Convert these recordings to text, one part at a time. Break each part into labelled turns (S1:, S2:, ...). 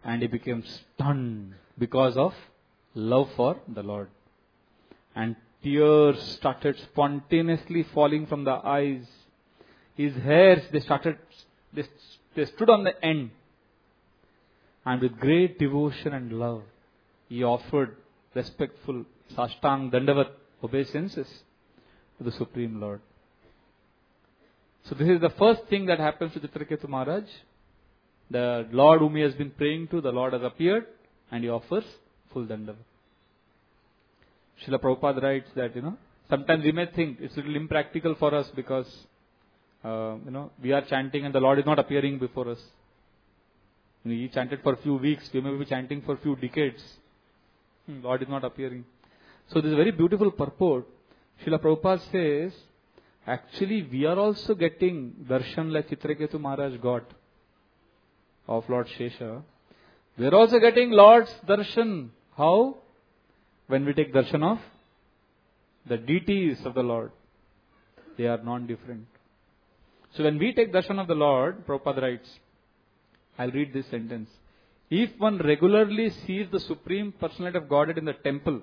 S1: And he became stunned because of love for the Lord. And tears started spontaneously falling from the eyes. His hairs, they stood on the end. And with great devotion and love, he offered respectful sashtang dandavat obeisances to the Supreme Lord. So this is the first thing that happens to Chitraketu Maharaj. The Lord whom he has been praying to, the Lord has appeared and he offers full dandavat. Srila Prabhupada writes that, sometimes we may think it's a little impractical for us because, we are chanting and the Lord is not appearing before us. He chanted for a few weeks, we may be chanting for a few decades. Lord is not appearing. So this is a very beautiful purport. Srila Prabhupada says, actually we are also getting darshan like Chitraketu Maharaj got of Lord Shesha. We are also getting Lord's darshan. How? When we take darshan of the deities of the Lord. They are non-different. So when we take darshan of the Lord, Prabhupada writes, I'll read this sentence. If one regularly sees the Supreme Personality of Godhead in the temple,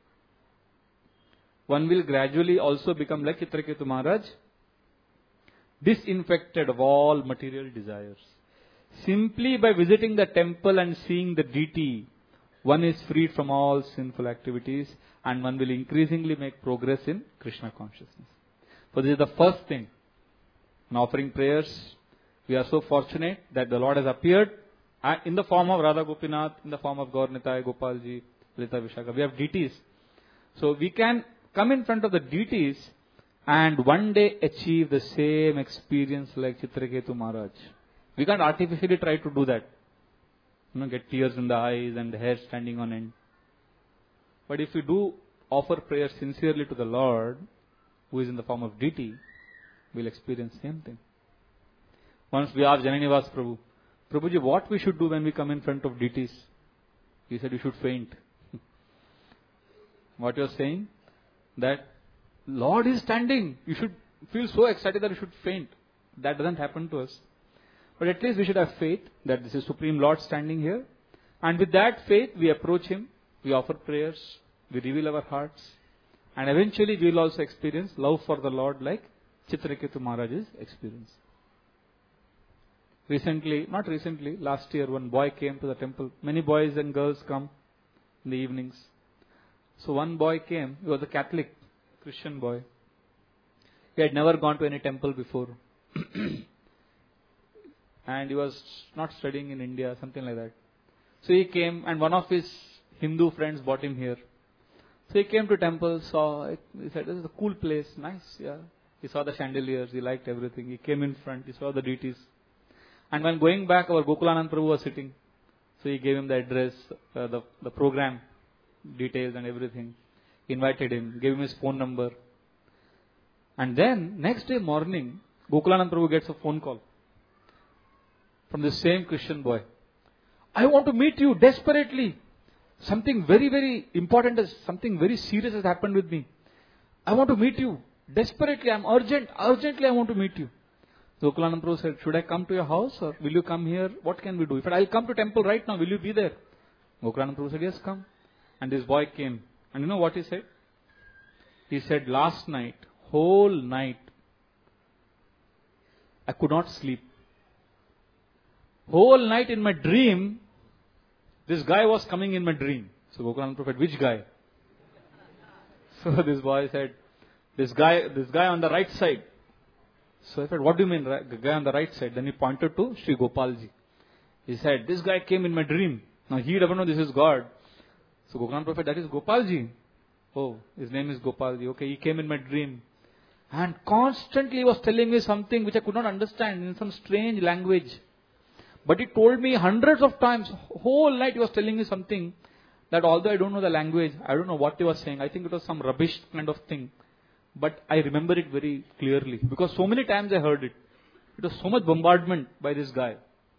S1: one will gradually also become like Chitraketu Maharaj, disinfected of all material desires. Simply by visiting the temple and seeing the deity, one is freed from all sinful activities and one will increasingly make progress in Krishna consciousness. So this is the first thing. In offering prayers, we are so fortunate that the Lord has appeared in the form of Radha Gopinath, in the form of Gaur Nitai, Gopalji, Lita Vishaka. We have deities. So we can come in front of the deities and one day achieve the same experience like Chitraketu Maharaj. We can't artificially try to do that. Get tears in the eyes and the hair standing on end. But if we do offer prayer sincerely to the Lord, who is in the form of deity, we'll experience the same thing. Once we asked Jananivas Prabhu, Prabhuji, what we should do when we come in front of deities? He said, you should faint. What you are saying? That Lord is standing. You should feel so excited that you should faint. That doesn't happen to us. But at least we should have faith that this is Supreme Lord standing here. And with that faith, we approach Him, we offer prayers, we reveal our hearts. And eventually we will also experience love for the Lord like Chitraketu Maharaj's experience. Last year one boy came to the temple. Many boys and girls come in the evenings. So one boy came, he was a Catholic Christian boy. He had never gone to any temple before. And he was not studying in India, something like that. So he came and one of his Hindu friends brought him here. So he came to temple, saw it, he said, this is a cool place, nice, yeah. He saw the chandeliers, he liked everything. He came in front, he saw the deities. And when going back, our Gokulanand Prabhu was sitting. So he gave him the address, the program, details and everything. He invited him, gave him his phone number. And then, next day morning, Gokulanand Prabhu gets a phone call from the same Christian boy. I want to meet you desperately. Something very, very important, something very serious has happened with me. I want to meet you desperately. I'm urgently I want to meet you. Gokulanand Prabhu said, should I come to your house or will you come here? What can we do? He said, I'll come to temple right now. Will you be there? Gokulanand Prabhu said, yes, come. And this boy came. And you know what he said? He said, last night, whole night, I could not sleep. Whole night in my dream, this guy was coming in my dream. So Gokulanand Prabhu said, which guy? So this boy said, this guy on the right side. So I said, what do you mean, the guy on the right side? Then he pointed to Sri Gopalji. He said, this guy came in my dream. Now he doesn't know this is God. So Gokulanand Prabhu said, that is Gopalji. Oh, his name is Gopalji. Okay, he came in my dream. And constantly he was telling me something which I could not understand in some strange language. But he told me hundreds of times, whole night he was telling me something that although I don't know the language, I don't know what he was saying. I think it was some rubbish kind of thing. But I remember it very clearly because so many times I heard it. It was so much bombardment by this guy.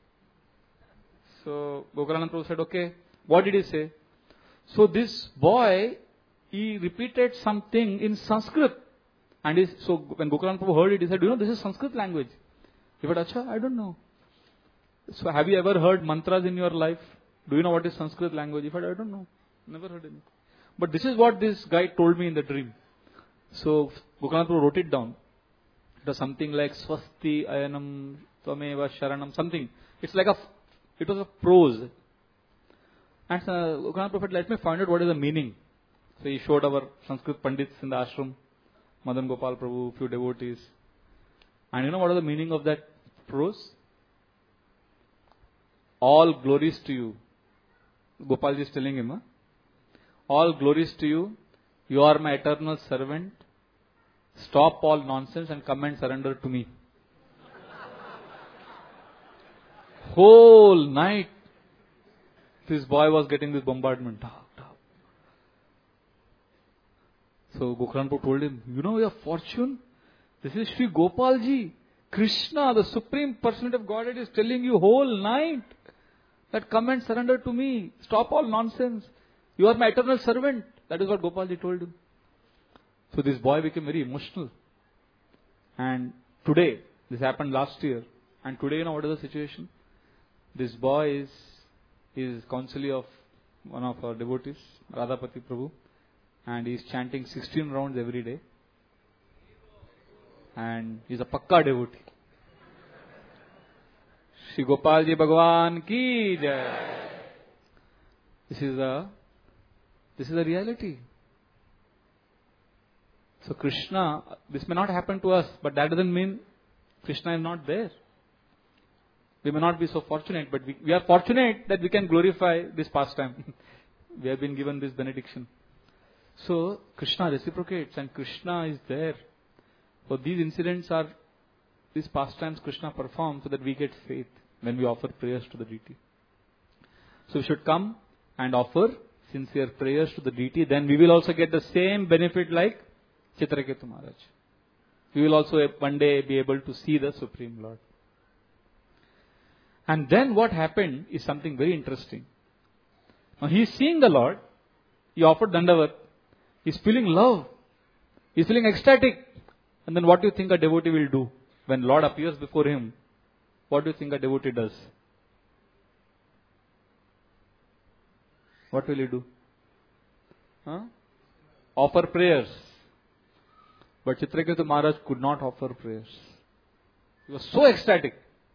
S1: So Gokulanand Prabhu said, okay, what did he say? So this boy, he repeated something in Sanskrit. And so when Gokulanand Prabhu heard it, he said, this is Sanskrit language. He said, Acha, I don't know. So have you ever heard mantras in your life? Do you know what is Sanskrit language? If I don't know. Never heard anything. But this is what this guy told me in the dream. So Gokanath Prabhu wrote it down. It was something like Swasti Ayanam Tvameva Sharanam, something. It was a prose. And Gokanath Prabhu said, let me find out what is the meaning. So he showed our Sanskrit Pandits in the ashram, Madan Gopal Prabhu, few devotees. And you know what is the meaning of that prose? All glories to you. Gopalji is telling him, all glories to you. You are my eternal servant. Stop all nonsense and come and surrender to me. Whole night, this boy was getting this bombardment. So Gokanath Prabhu told him, you know your fortune? This is Sri Gopalji. Krishna, the Supreme Personality of Godhead, is telling you whole night that come and surrender to me. Stop all nonsense. You are my eternal servant. That is what Gopalji told him. So this boy became very emotional. And today, this happened last year. And today, you know what is the situation? This boy is counsellor of one of our devotees, Radhapati Prabhu. And he is chanting 16 rounds every day. And he is a pakka devotee. Shri Gopalji Bhagwan ki jai. This is a reality. So Krishna, this may not happen to us, but that doesn't mean Krishna is not there. We may not be so fortunate, but we are fortunate that we can glorify this pastime. We have been given this benediction. So Krishna reciprocates and Krishna is there. So these incidents are, these pastimes Krishna performs so that we get faith when we offer prayers to the deity. So we should come and offer sincere prayers to the deity. Then we will also get the same benefit like Chitraketu Maharaj. We will also one day be able to see the Supreme Lord. And then what happened is something very interesting. Now he is seeing the Lord. He offered Dandavat. He is feeling love. He is feeling ecstatic. And then what do you think a devotee will do? When Lord appears before him, what do you think a devotee does? What will he do? Offer prayers. But Chitraketu Maharaj could not offer prayers. He was so ecstatic.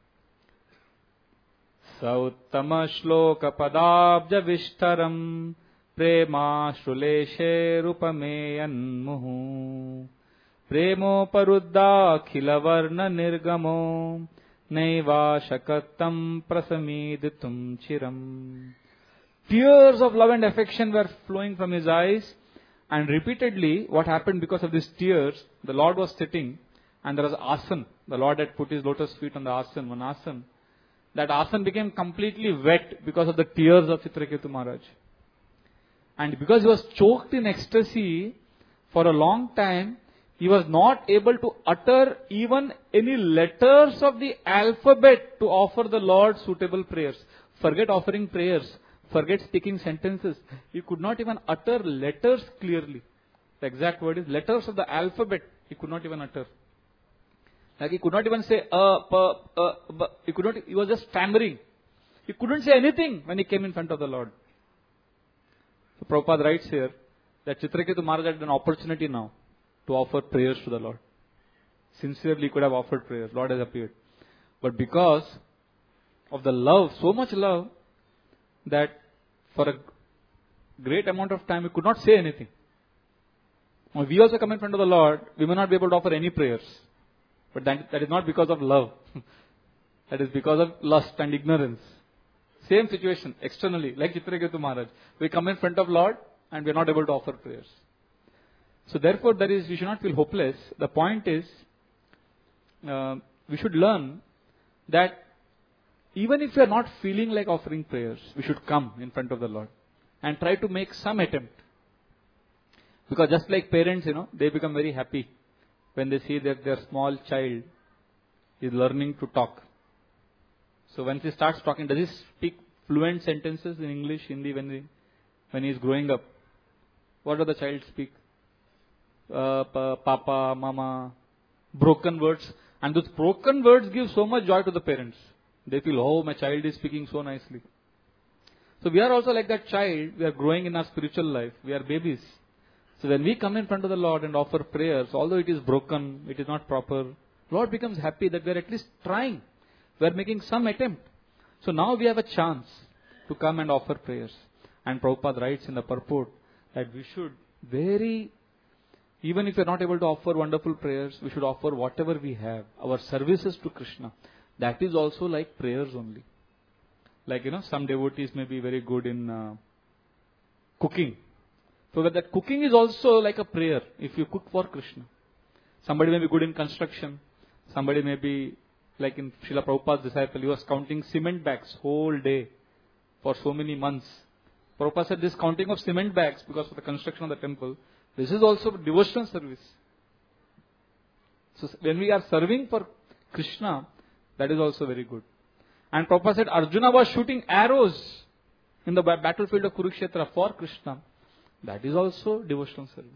S1: Sauttama shloka padabja vishtaram prema shruleshe rupameyan muhu premo parudda khila varna nirgamo naiva shakattam prasamiditum chiram. Tears of love and affection were flowing from his eyes, and repeatedly what happened because of these tears, the Lord was sitting and there was asan. The Lord had put his lotus feet on the asan, one asan. That asan became completely wet because of the tears of Chitraketu Maharaj. And because he was choked in ecstasy for a long time, he was not able to utter even any letters of the alphabet to offer the Lord suitable prayers. Forget offering prayers. Forget speaking sentences. He could not even utter letters clearly. The exact word is letters of the alphabet. He could not even utter. Like he could not even say he was just stammering. He couldn't say anything when he came in front of the Lord. So Prabhupada writes here that Chitraketu Maharaj had an opportunity now to offer prayers to the Lord. Sincerely he could have offered prayers. Lord has appeared. But because of the love, so much love, that for a great amount of time we could not say anything. Now, we also come in front of the Lord, we may not be able to offer any prayers. But that is not because of love. That is because of lust and ignorance. Same situation externally, like Chitraketu Maharaj. We come in front of Lord and we are not able to offer prayers. So therefore we should not feel hopeless. The point is, we should learn that even if we are not feeling like offering prayers, we should come in front of the Lord and try to make some attempt. Because just like parents, they become very happy when they see that their small child is learning to talk. So when he starts talking, does he speak fluent sentences in English, Hindi when he is growing up? What does the child speak? Papa, mama, broken words. And those broken words give so much joy to the parents. They feel, oh, my child is speaking so nicely. So we are also like that child. We are growing in our spiritual life. We are babies. So when we come in front of the Lord and offer prayers, although it is broken, it is not proper, Lord becomes happy that we are at least trying. We are making some attempt. So now we have a chance to come and offer prayers. And Prabhupada writes in the purport that we should even if we are not able to offer wonderful prayers, we should offer whatever we have, our services to Krishna. That is also like prayers only. Like, some devotees may be very good in cooking. So that cooking is also like a prayer if you cook for Krishna. Somebody may be good in construction. Somebody may be like in Srila Prabhupada's disciple. He was counting cement bags whole day for so many months. Prabhupada said this counting of cement bags because of the construction of the temple, this is also devotional service. So when we are serving for Krishna, that is also very good. And Prabhupada said Arjuna was shooting arrows in the battlefield of Kurukshetra for Krishna. That is also devotional service.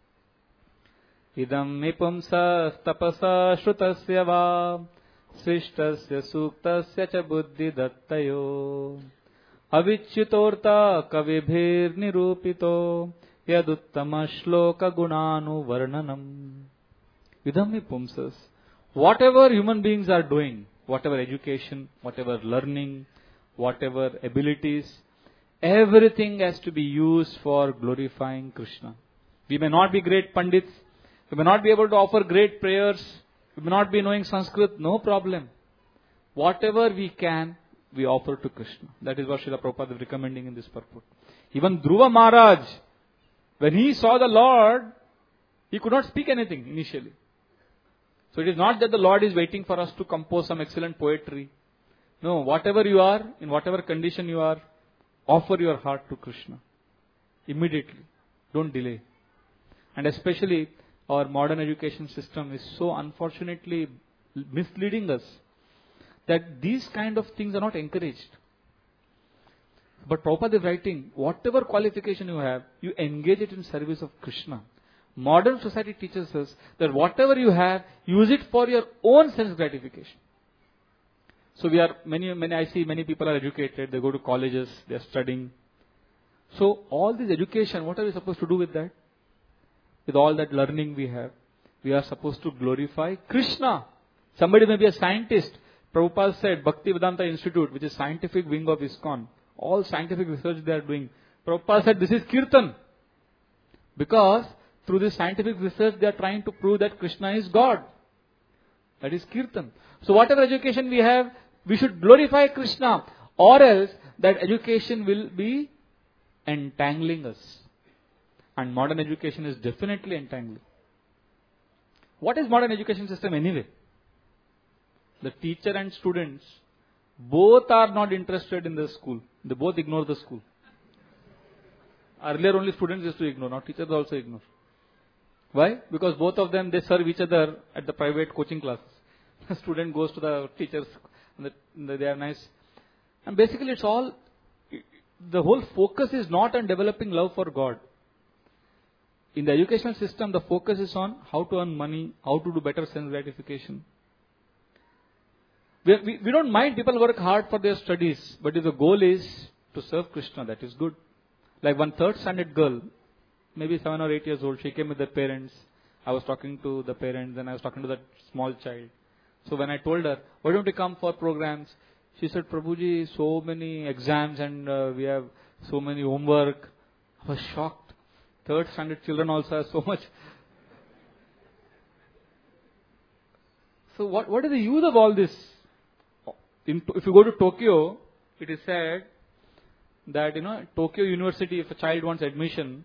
S1: Idam nipumsa tapasa shrutasya va srishtasya suktasya cha buddhi dattayo avicchitorta kavibhir nirupito yaduttama shloka gunanu varnanam. Idam nipumsas. Whatever human beings are doing, whatever education, whatever learning, whatever abilities, everything has to be used for glorifying Krishna. We may not be great pandits, we may not be able to offer great prayers, we may not be knowing Sanskrit, no problem. Whatever we can, we offer to Krishna. That is what Srila Prabhupada is recommending in this purport. Even Dhruva Maharaj, when he saw the Lord, he could not speak anything initially. So it is not that the Lord is waiting for us to compose some excellent poetry. No, whatever you are, in whatever condition you are, offer your heart to Krishna. Immediately. Don't delay. And especially our modern education system is so unfortunately misleading us that these kind of things are not encouraged. But Prabhupada is writing, whatever qualification you have, you engage it in service of Krishna. Modern society teaches us that whatever you have, use it for your own sense gratification. So I see many people are educated, they go to colleges, they are studying. So all this education, what are we supposed to do with that? With all that learning we have, we are supposed to glorify Krishna. Somebody may be a scientist. Prabhupada said, Bhaktivedanta Institute, which is scientific wing of ISKCON, all scientific research they are doing. Prabhupada said, this is Kirtan. Because through this scientific research, they are trying to prove that Krishna is God. That is Kirtan. So whatever education we have, we should glorify Krishna, or else that education will be entangling us. And modern education is definitely entangling. What is modern education system anyway? The teacher and students, both are not interested in the school. They both ignore the school. Earlier only students used to ignore, now teachers also ignore. Why? Because both of them, they serve each other at the private coaching classes. The student goes to the teachers, and they are nice. And basically the whole focus is not on developing love for God. In the educational system, the focus is on how to earn money, how to do better sense gratification. We don't mind people work hard for their studies, but if the goal is to serve Krishna, that is good. Like one third standard girl, maybe 7 or 8 years old, she came with her parents. I was talking to the parents and I was talking to that small child. So when I told her, why don't you come for programs? She said, Prabhuji, so many exams and we have so many homework. I was shocked. Third standard children also have so much. So what is the use of all this? If you go to Tokyo, it is said that, Tokyo University, if a child wants admission,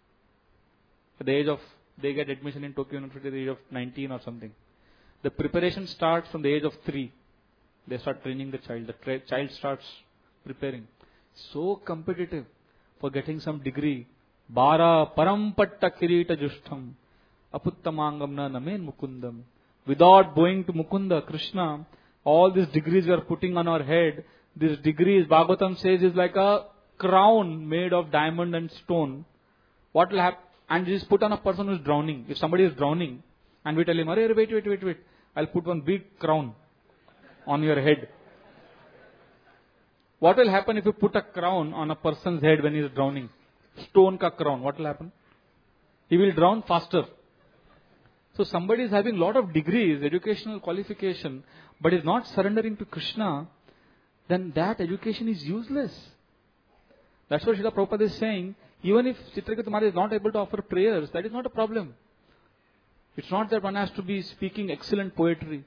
S1: they get admission in Tokyo University at the age of 19 or something. The preparation starts from the age of 3. They start training the child. The child starts preparing. So competitive for getting some degree. Bara parampatta kirita jushtam aputtamangam na namen mukundam. Without going to Mukunda, Krishna, all these degrees we are putting on our head, these degrees, Bhagavatam says, is like a crown made of diamond and stone. What will happen? And this is put on a person who is drowning. If somebody is drowning, and we tell him, wait, I'll put one big crown on your head. What will happen if you put a crown on a person's head when he is drowning? Stone ka crown. What will happen? He will drown faster. So somebody is having lot of degrees, educational qualification, but is not surrendering to Krishna, then that education is useless. That's what Srila Prabhupada is saying. Even if Chitraketu Maharaj is not able to offer prayers, that is not a problem. It's not that one has to be speaking excellent poetry.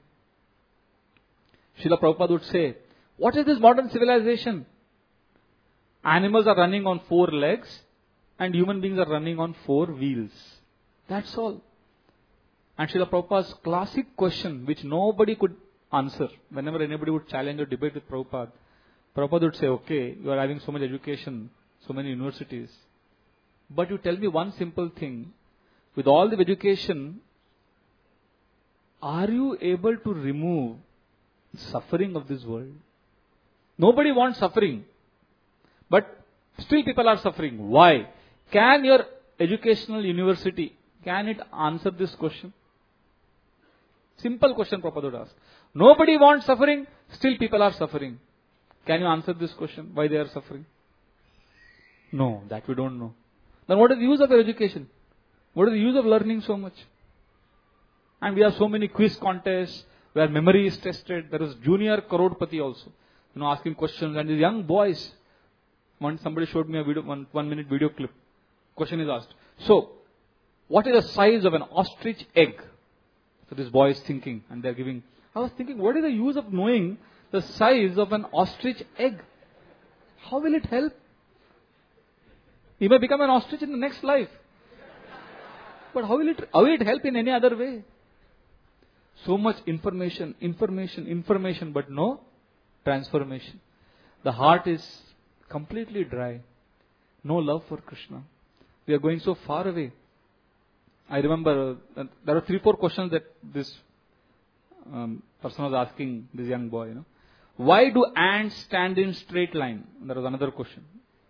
S1: Srila Prabhupada would say, what is this modern civilization? Animals are running on 4 legs and human beings are running on 4 wheels. That's all. And Srila Prabhupada's classic question, which nobody could answer, whenever anybody would challenge or debate with Prabhupada, Prabhupada would say, okay, you are having so much education, so many universities, but you tell me one simple thing, with all the education, are you able to remove suffering of this world? Nobody wants suffering, but still people are suffering. Why? Can your educational university, can it answer this question? Simple question Prabhupada would ask. Nobody wants suffering, still people are suffering. Can you answer this question? Why they are suffering? No, that we don't know. Then what is the use of your education? What is the use of learning so much? And we have so many quiz contests where memory is tested. There is junior Karodpati also. Asking questions. And these young boys, somebody showed me a video, 1 minute video clip. Question is asked. So, what is the size of an ostrich egg? So this boy is thinking and they are giving. I was thinking, what is the use of knowing the size of an ostrich egg? How will it help? He may become an ostrich in the next life. But how will it help in any other way? So much information, but no transformation. The heart is completely dry. No love for Krishna. We are going so far away. I remember there are 3-4 questions that this person was asking this young boy. Why do ants stand in straight line? And there was another question.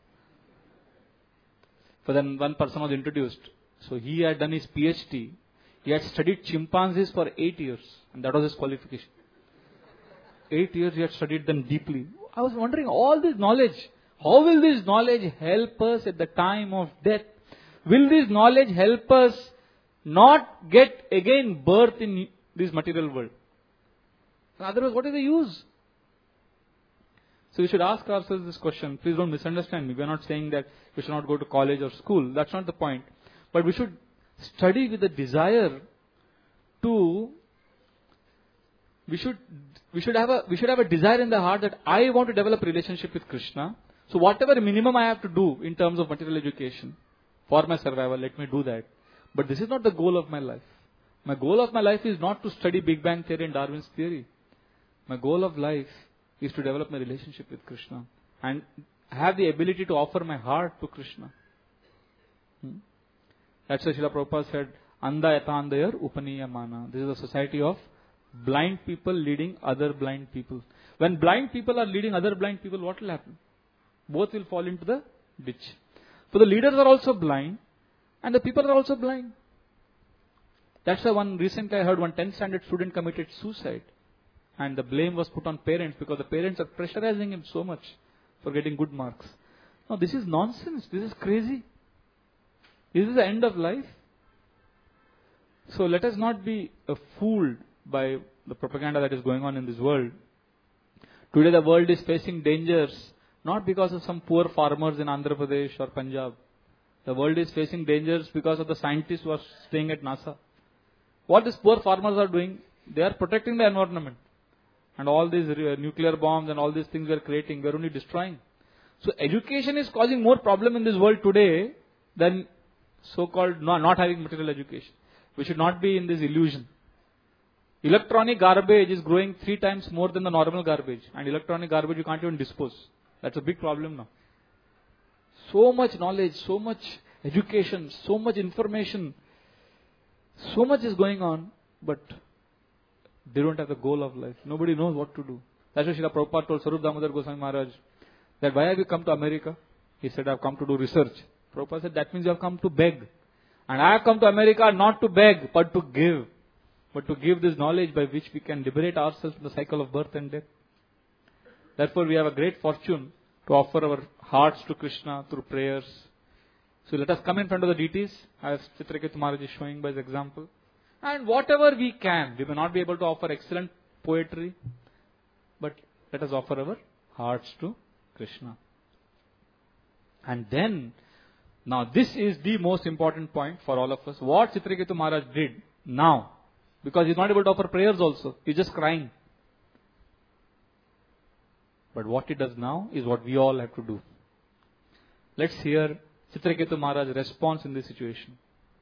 S1: But then one person was introduced. So he had done his PhD. He had studied chimpanzees for 8 years. And that was his qualification. 8 years he had studied them deeply. I was wondering, all this knowledge, how will this knowledge help us at the time of death? Will this knowledge help us not get again birth in this material world? Otherwise, what is the use? So we should ask ourselves this question. Please don't misunderstand me. We are not saying that we should not go to college or school. That's not the point. But we should study with a desire to. We should have a desire in the heart that I want to develop a relationship with Krishna. So whatever minimum I have to do in terms of material education for my survival, let me do that. But this is not the goal of my life. My goal of my life is not to study Big Bang Theory and Darwin's theory. My goal of life is to develop my relationship with Krishna and have the ability to offer my heart to Krishna. That's why Srila Prabhupada said, Anda yatandayar upaniyamana. This is a society of blind people leading other blind people. When blind people are leading other blind people, what will happen? Both will fall into the ditch. So the leaders are also blind and the people are also blind. That's why recently I heard one 10th standard student committed suicide. And the blame was put on parents because the parents are pressurizing him so much for getting good marks. No, this is nonsense. This is crazy. This is the end of life. So let us not be fooled by the propaganda that is going on in this world. Today the world is facing dangers not because of some poor farmers in Andhra Pradesh or Punjab. The world is facing dangers because of the scientists who are staying at NASA. What these poor farmers are doing, they are protecting the environment. And all these nuclear bombs and all these things we are creating, we are only destroying. So education is causing more problem in this world today than so-called not having material education. We should not be in this illusion. Electronic garbage is growing 3 times more than the normal garbage. And electronic garbage you can't even dispose. That's a big problem now. So much knowledge, so much education, so much information, so much is going on, but they don't have the goal of life. Nobody knows what to do. That's why Srila Prabhupada told Sarup Damodar Goswami Maharaj that why have you come to America? He said, I have come to do research. Prabhupada said, that means you have come to beg. And I have come to America not to beg, but to give. But to give this knowledge by which we can liberate ourselves from the cycle of birth and death. Therefore, we have a great fortune to offer our hearts to Krishna through prayers. So let us come in front of the deities, as Chitraketu Maharaj is showing by his example. And whatever we can, we may not be able to offer excellent poetry, but let us offer our hearts to Krishna. And then, now this is the most important point for all of us. What Chitraketu Maharaj did now, because he is not able to offer prayers also, he is just crying. But what he does now is what we all have to do. Let's hear Chitraketu Maharaj's response in this situation.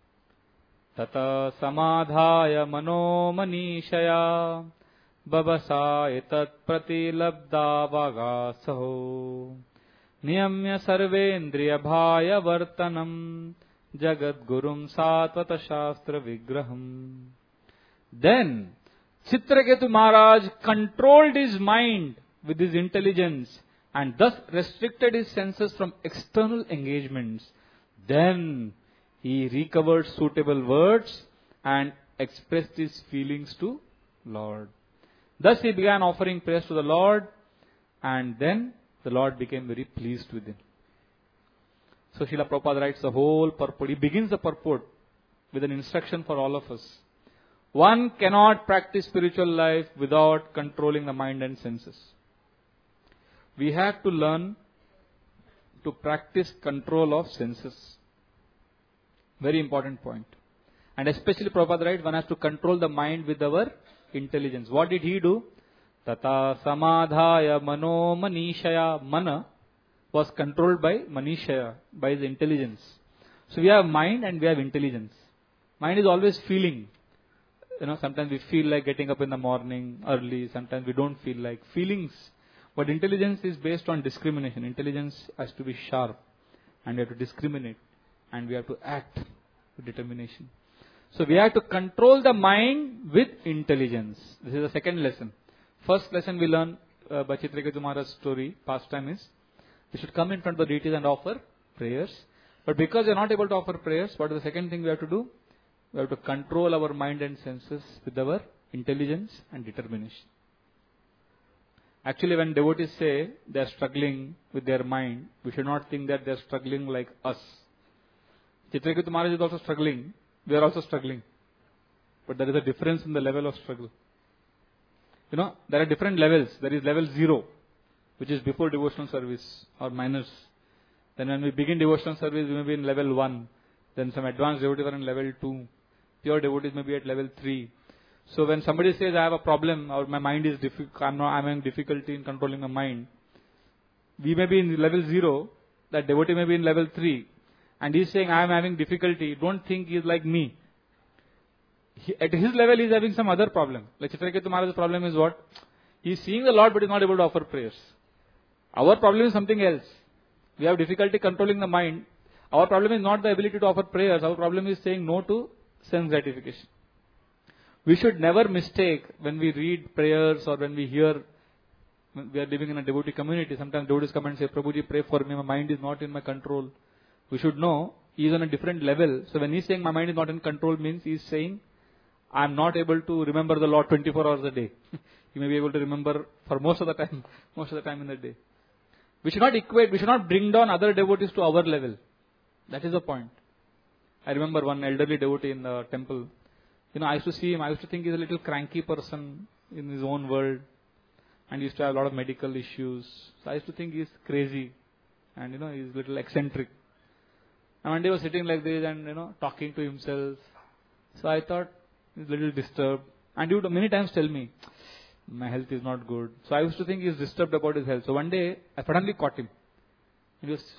S1: Tata samadhaya mano manishaya babasa etat pratilabda vagasaho niyamya sarvendriya bhaya vartanam jagat gurum satvata shastra vigraham. Then Chitraketu Maharaj controlled his mind with his intelligence and thus restricted his senses from external engagements. Then he recovered suitable words and expressed his feelings to Lord. Thus he began offering prayers to the Lord, and then the Lord became very pleased with him. So Srila Prabhupada writes the whole purport. He begins the purport with an instruction for all of us. One cannot practice spiritual life without controlling the mind and senses. We have to learn to practice control of senses. Very important point. And especially Prabhupada writes, one has to control the mind with our intelligence. What did he do? Tata samadhaya mano manishaya. Mana was controlled by manishaya, by his intelligence. So we have mind and we have intelligence. Mind is always feeling. Sometimes we feel like getting up in the morning early. Sometimes we don't feel like. Feelings. But intelligence is based on discrimination. Intelligence has to be sharp. And we have to discriminate. And we have to act with determination. So we have to control the mind with intelligence. This is the second lesson. First lesson we learn by Chitraketu Maharaj's story, pastime is, we should come in front of the deities and offer prayers. But because we are not able to offer prayers, what is the second thing we have to do? We have to control our mind and senses with our intelligence and determination. Actually, when devotees say they are struggling with their mind, we should not think that they are struggling like us. Chitraketu Maharaj is also struggling. We are also struggling. But there is a difference in the level of struggle. There are different levels. There is level 0, which is before devotional service or minors. Then when we begin devotional service, we may be in level 1. Then some advanced devotees are in level 2. Pure devotees may be at level 3. So when somebody says, I have a problem, or my mind is I'm having difficulty in controlling my mind, we may be in level 0, that devotee may be in level 3, and he is saying, I am having difficulty, don't think he is like me. At his level, he is having some other problem. Like Chitraketu Maharaj's problem is what? He is seeing the Lord, but is not able to offer prayers. Our problem is something else. We have difficulty controlling the mind. Our problem is not the ability to offer prayers. Our problem is saying no to sense gratification. We should never mistake when we read prayers or when we hear, we are living in a devotee community. Sometimes devotees come and say, Prabhuji, pray for me. My mind is not in my control. We should know he is on a different level. So when he is saying my mind is not in control, means he is saying, I am not able to remember the Lord 24 hours a day. He may be able to remember for most of the time in the day. We should not equate, we should not bring down other devotees to our level. That is the point. I remember one elderly devotee in the temple. I used to see him, I used to think he's a little cranky person in his own world. And he used to have a lot of medical issues. So I used to think he's crazy. And he's a little eccentric. And one day he was sitting like this and, talking to himself. So I thought, he's a little disturbed. And he would many times tell me, my health is not good. So I used to think he's disturbed about his health. So one day, I suddenly caught him. He was,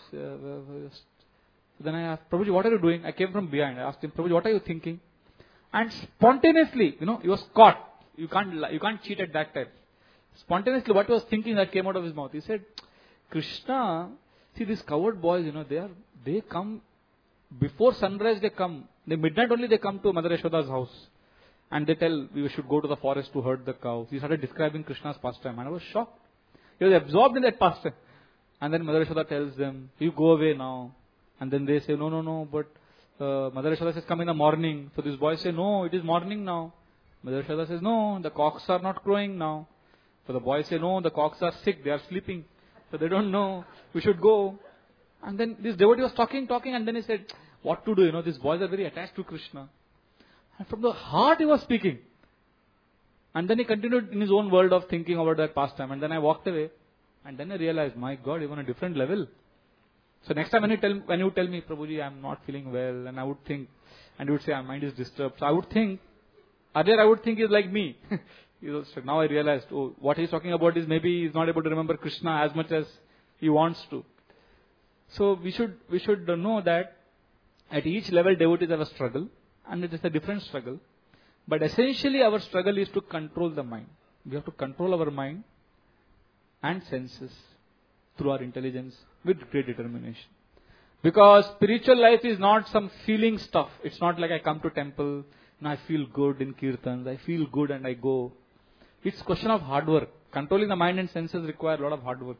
S1: then I asked, Prabhuji, what are you doing? I came from behind. I asked him, Prabhuji, what are you thinking? And spontaneously, he was caught. You can't cheat at that time. Spontaneously, what he was thinking that came out of his mouth. He said, Krishna, see these coward boys, they come, before sunrise they come. Midnight only they come to Mother Yashoda's house. And they tell, we should go to the forest to herd the cows. He started describing Krishna's pastime. And I was shocked. He was absorbed in that pastime. And then Mother Yashoda tells them, you go away now. And then they say, no, but Mother Yashoda says, come in the morning. So these boys say, no, it is morning now. Mother Yashoda says, no, the cocks are not crowing now. So the boys say, no, the cocks are sick, they are sleeping. So they don't know, we should go. And then this devotee was talking, and then he said, what to do? These boys are very attached to Krishna. And from the heart he was speaking. And then he continued in his own world of thinking about that pastime. And then I walked away. And then I realized, my God, even a different level. So next time when you tell me, Prabhuji, I am not feeling well, and I would think, and you would say, my mind is disturbed. So I would think, earlier I would think he's like me. Now I realized, what he's talking about is maybe he's not able to remember Krishna as much as he wants to. So we should know that at each level devotees have a struggle, and it is a different struggle. But essentially our struggle is to control the mind. We have to control our mind and senses through our intelligence with great determination. Because spiritual life is not some feeling stuff. It's not like I come to temple and I feel good in kirtans, I feel good and I go. It's a question of hard work. Controlling the mind and senses require a lot of hard work.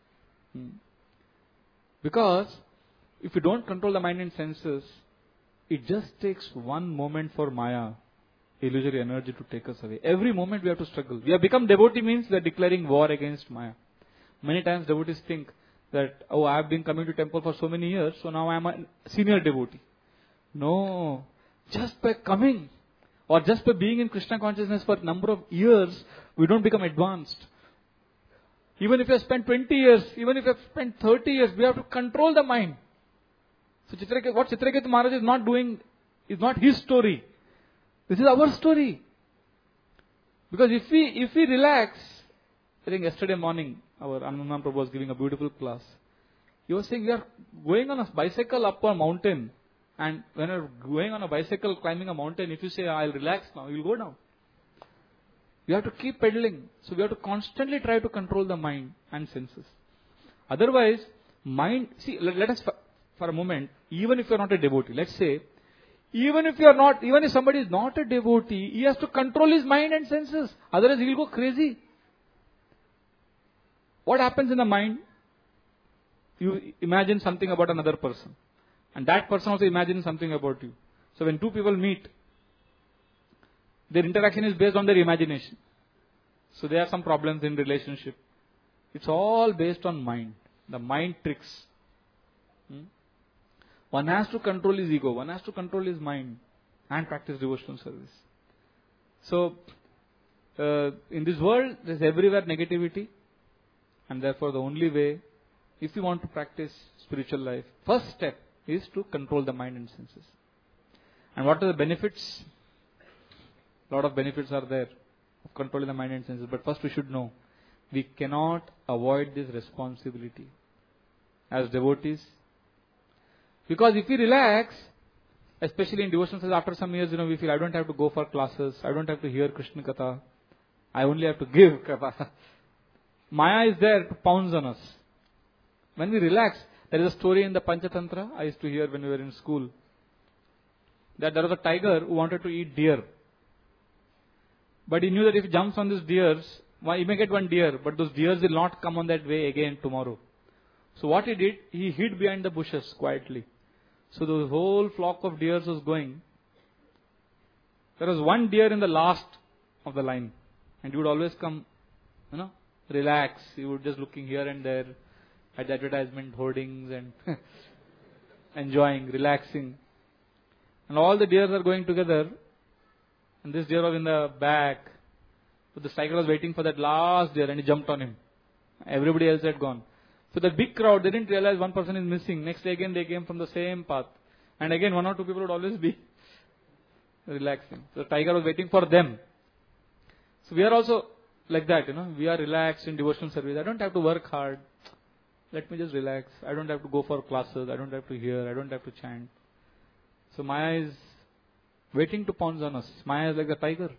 S1: Because if you don't control the mind and senses, it just takes one moment for Maya, illusory energy, to take us away. Every moment we have to struggle. We have become devotee means we are declaring war against Maya. Many times devotees think that, I have been coming to temple for so many years, so now I am a senior devotee. No, just by coming or just by being in Krishna consciousness for a number of years, we don't become advanced. Even if you have spent 20 years, even if you have spent 30 years, we have to control the mind. So what Chitraketu Maharaj is not doing is not his story. This is our story. Because if we relax, I think yesterday morning, our Anandam Prabhu was giving a beautiful class. He was saying, we are going on a bicycle up a mountain. And when you're going on a bicycle, climbing a mountain, if you say, I'll relax now, you'll go down. You have to keep pedaling. So we have to constantly try to control the mind and senses. Otherwise, mind, let us for a moment, even if you're not a devotee, let's say, even if somebody is not a devotee, he has to control his mind and senses. Otherwise, he'll go crazy. What happens in the mind? You imagine something about another person. And that person also imagines something about you. So when two people meet, their interaction is based on their imagination. So there are some problems in relationship. It's all based on mind. The mind tricks. One has to control his ego. One has to control his mind and practice devotional service. So, in this world, there's everywhere negativity. And therefore, the only way, if you want to practice spiritual life, first step is to control the mind and senses. And what are the benefits? A lot of benefits are there of controlling the mind and senses. But first we should know, we cannot avoid this responsibility as devotees. Because if we relax, especially in devotional service, after some years, we feel, I don't have to go for classes, I don't have to hear Krishna Katha, I only have to give Katha. Maya is there to pounce on us. When we relax, there is a story in the Panchatantra I used to hear when we were in school, that there was a tiger who wanted to eat deer. But he knew that if he jumps on these deers, he may get one deer, but those deers will not come on that way again tomorrow. So what he did, he hid behind the bushes quietly. So the whole flock of deers was going. There was one deer in the last of the line. And he would always come, relax. He would just looking here and there at the advertisement hoardings and enjoying, relaxing. And all the deers are going together. And this deer was in the back. So the tiger was waiting for that last deer and he jumped on him. Everybody else had gone. So the big crowd, they didn't realize one person is missing. Next day again they came from the same path. And again one or two people would always be relaxing. So the tiger was waiting for them. So we are also like that, we are relaxed in devotional service. I don't have to work hard. Let me just relax. I don't have to go for classes. I don't have to hear. I don't have to chant. So Maya is waiting to pounce on us. Maya is like the tiger.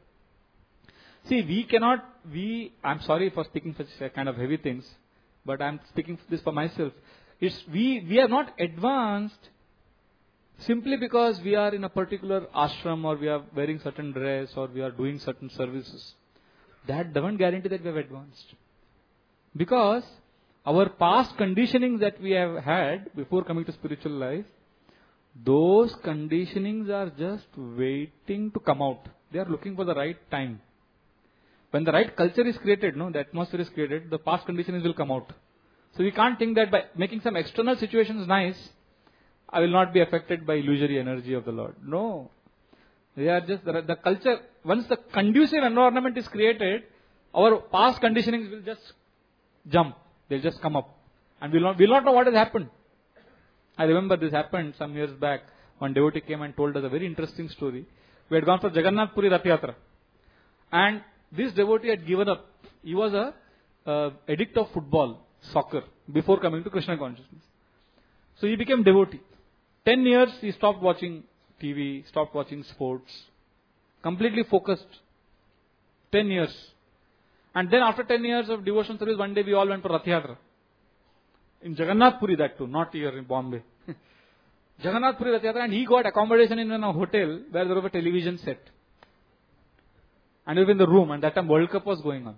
S1: See, I'm sorry for speaking such kind of heavy things, but I'm speaking this for myself. We are not advanced simply because we are in a particular ashram or we are wearing certain dress or we are doing certain services. That doesn't guarantee that we have advanced. Because our past conditionings that we have had before coming to spiritual life, those conditionings are just waiting to come out. They are looking for the right time. When the right culture is created, no, the atmosphere is created, the past conditions will come out. So we can't think that by making some external situations nice, I will not be affected by illusory energy of the Lord. No. They are just the culture. Once the conducive environment is created, our past conditionings will just jump. They'll just come up. And we'll not know what has happened. I remember this happened some years back. One devotee came and told us a very interesting story. We had gone for Jagannath Puri Rath Yatra. And this devotee had given up. He was a addict of football, soccer, before coming to Krishna consciousness. So he became devotee. 10 years he stopped watching TV, stopped watching sports. Completely focused. 10 years. And then after 10 years of devotion service, one day we all went for Rath Yatra. In Jagannath Puri, that too, not here in Bombay. Jagannath Puri Rath Yatra, and he got accommodation in a hotel where there was a television set. And we were in the room, and that time World Cup was going on.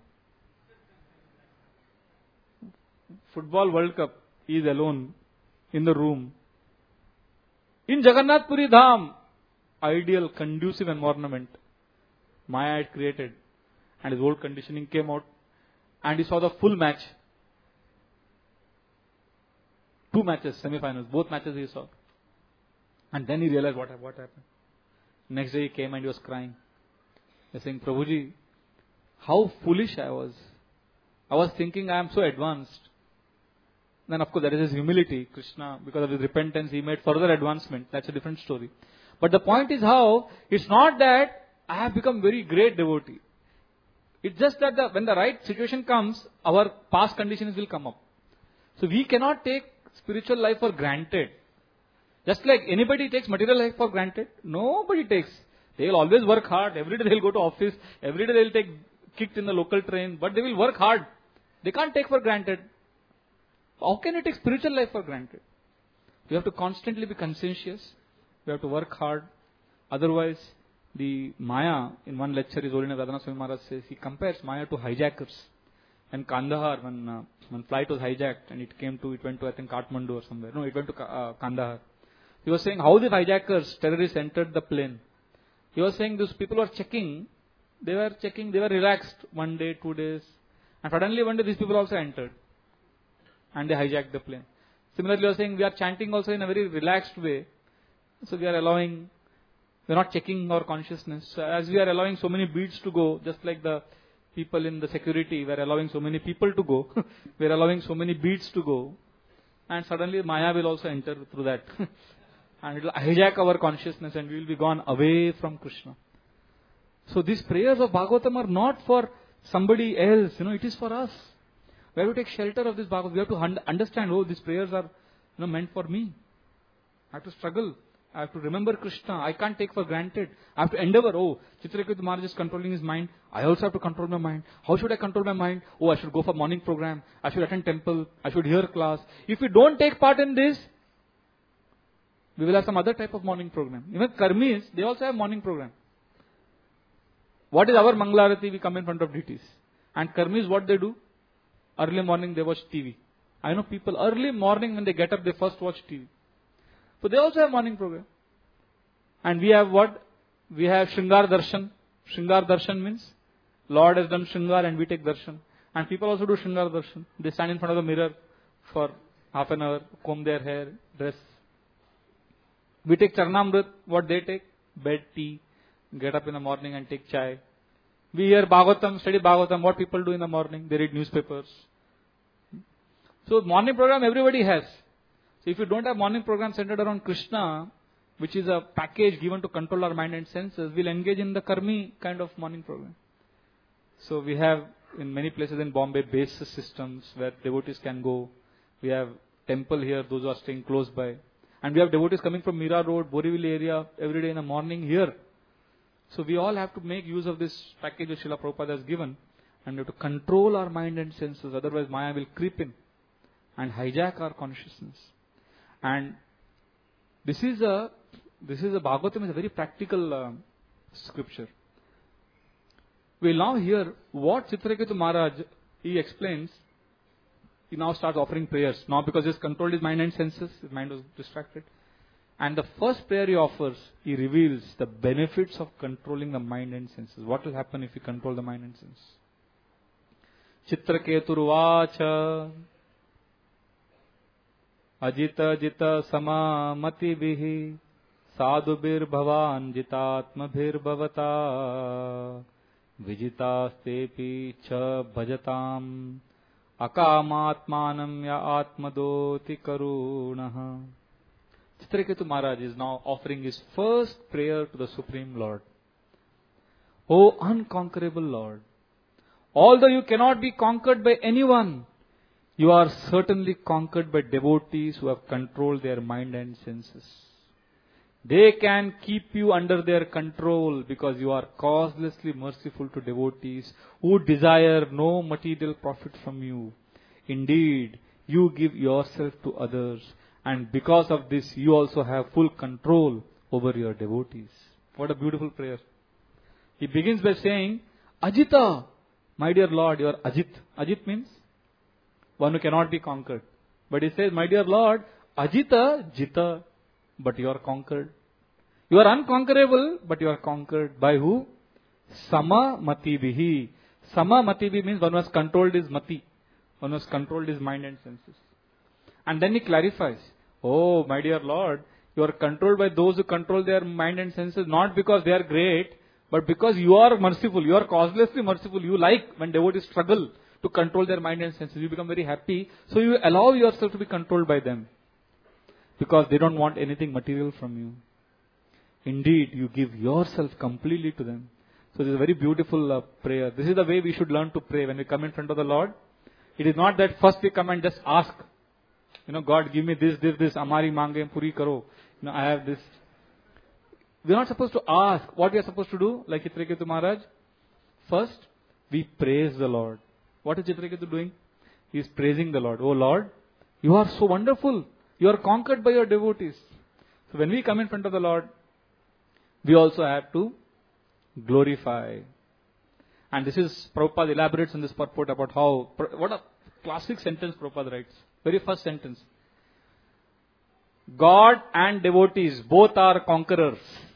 S1: Football World Cup, he is alone in the room. In Jagannath Puri Dham, ideal, conducive environment Maya had created. And his old conditioning came out. And he saw the full match. 2 matches, semi-finals, both matches he saw. And then he realized what happened. Next day he came and he was crying. He was saying, Prabhuji, how foolish I was. I was thinking I am so advanced. Then of course there is his humility. Krishna, because of his repentance, he made further advancement. That's a different story. But the point is how, it's not that I have become very great devotee. It's just that when the right situation comes, our past conditions will come up. So we cannot take spiritual life for granted. Just like anybody takes material life for granted, nobody takes. They will always work hard. Every day they will go to office. Every day they will take kicked in the local train. But they will work hard. They can't take for granted. How can you take spiritual life for granted? You have to constantly be conscientious. You have to work hard. Otherwise, the Maya, in one lecture, His Holiness Radhanath Swami Maharaj says, he compares Maya to hijackers. And Kandahar, when flight was hijacked and it went to I think Kathmandu or somewhere. No, it went to Kandahar. He was saying how the hijackers, terrorists entered the plane. He was saying those people were checking. They were relaxed 1 day, 2 days. And suddenly one day these people also entered. And they hijacked the plane. Similarly, he was saying we are chanting also in a very relaxed way. So we are not checking our consciousness. So as we are allowing so many beads to go, just like the people in the security, we are allowing so many people to go. We are allowing so many beads to go. And suddenly Maya will also enter through that. And it will hijack our consciousness and we will be gone away from Krishna. So these prayers of Bhagavatam are not for somebody else. It is for us. We have to take shelter of this Bhagavatam. We have to understand, these prayers are meant for me. I have to struggle. I have to remember Krishna. I can't take for granted. I have to endeavor. Chitraketu Maharaj is controlling his mind. I also have to control my mind. How should I control my mind? I should go for morning program. I should attend temple. I should hear class. If we don't take part in this, we will have some other type of morning program. Even Karmis, they also have morning program. What is our Mangalarati? We come in front of deities. And Karmis, what they do? Early morning they watch TV. I know people early morning when they get up, they first watch TV. So they also have morning program. And we have what? We have Shringar Darshan. Shringar Darshan means Lord has done Shringar and we take Darshan. And people also do Shringar Darshan. They stand in front of the mirror for half an hour, comb their hair, dress. We take Charnamrit. What they take? Bed, tea. Get up in the morning and take chai. We hear Bhagavatam, study Bhagavatam. What people do in the morning? They read newspapers. So morning program everybody has. So if you don't have morning program centered around Krishna, which is a package given to control our mind and senses, we'll engage in the karmi kind of morning program. So we have in many places in Bombay base systems where devotees can go. We have temple here, those who are staying close by. And we have devotees coming from Mira Road, Borivali area every day in the morning here. So we all have to make use of this package which Srila Prabhupada has given. And we have to control our mind and senses. Otherwise Maya will creep in and hijack our consciousness. And this is a Bhagavatam is a very practical scripture. We will now hear what Chitraketu Maharaj, he explains. He now starts offering prayers. Now because he has controlled his mind and senses, his mind was distracted. And the first prayer he offers, he reveals the benefits of controlling the mind and senses. What will happen if you control the mind and senses? Chitraketurvacha Ajita Jita Sama Matibihi Sadhubir Bhavan Jitatmabhir Bhavata Vijitastepi Cha Bhajatam Akamatmanam Ya Atmadoti Karunaha. Chitraketu Maharaj is now offering his first prayer to the Supreme Lord. O unconquerable Lord, although you cannot be conquered by anyone, you are certainly conquered by devotees who have controlled their mind and senses. They can keep you under their control because you are causelessly merciful to devotees who desire no material profit from you. Indeed, you give yourself to others, and because of this you also have full control over your devotees. What a beautiful prayer. He begins by saying, Ajita, my dear Lord, you are Ajit. Ajit means one who cannot be conquered. But he says, my dear Lord, Ajita, Jita, but you are conquered. You are unconquerable, but you are conquered. By who? Sama Matibihi. Sama Matibihi means one who has controlled his mati. One who has controlled his mind and senses. And then he clarifies, oh, my dear Lord, you are controlled by those who control their mind and senses, not because they are great, but because you are merciful. You are causelessly merciful. You like when devotees struggle to control their mind and senses. You become very happy. So you allow yourself to be controlled by them. Because they don't want anything material from you. Indeed, you give yourself completely to them. So this is a very beautiful prayer. This is the way we should learn to pray when we come in front of the Lord. It is not that first we come and just ask. God, give me this, amari mange puri karo. I have this. We are not supposed to ask. What we are supposed to do, like Chitraketu Maharaj? First, we praise the Lord. What is Chitraketu doing? He is praising the Lord. Oh Lord, you are so wonderful. You are conquered by your devotees. So when we come in front of the Lord, we also have to glorify. And this is, Prabhupada elaborates in this purport about how, what a classic sentence Prabhupada writes. Very first sentence. God and devotees both are conquerors.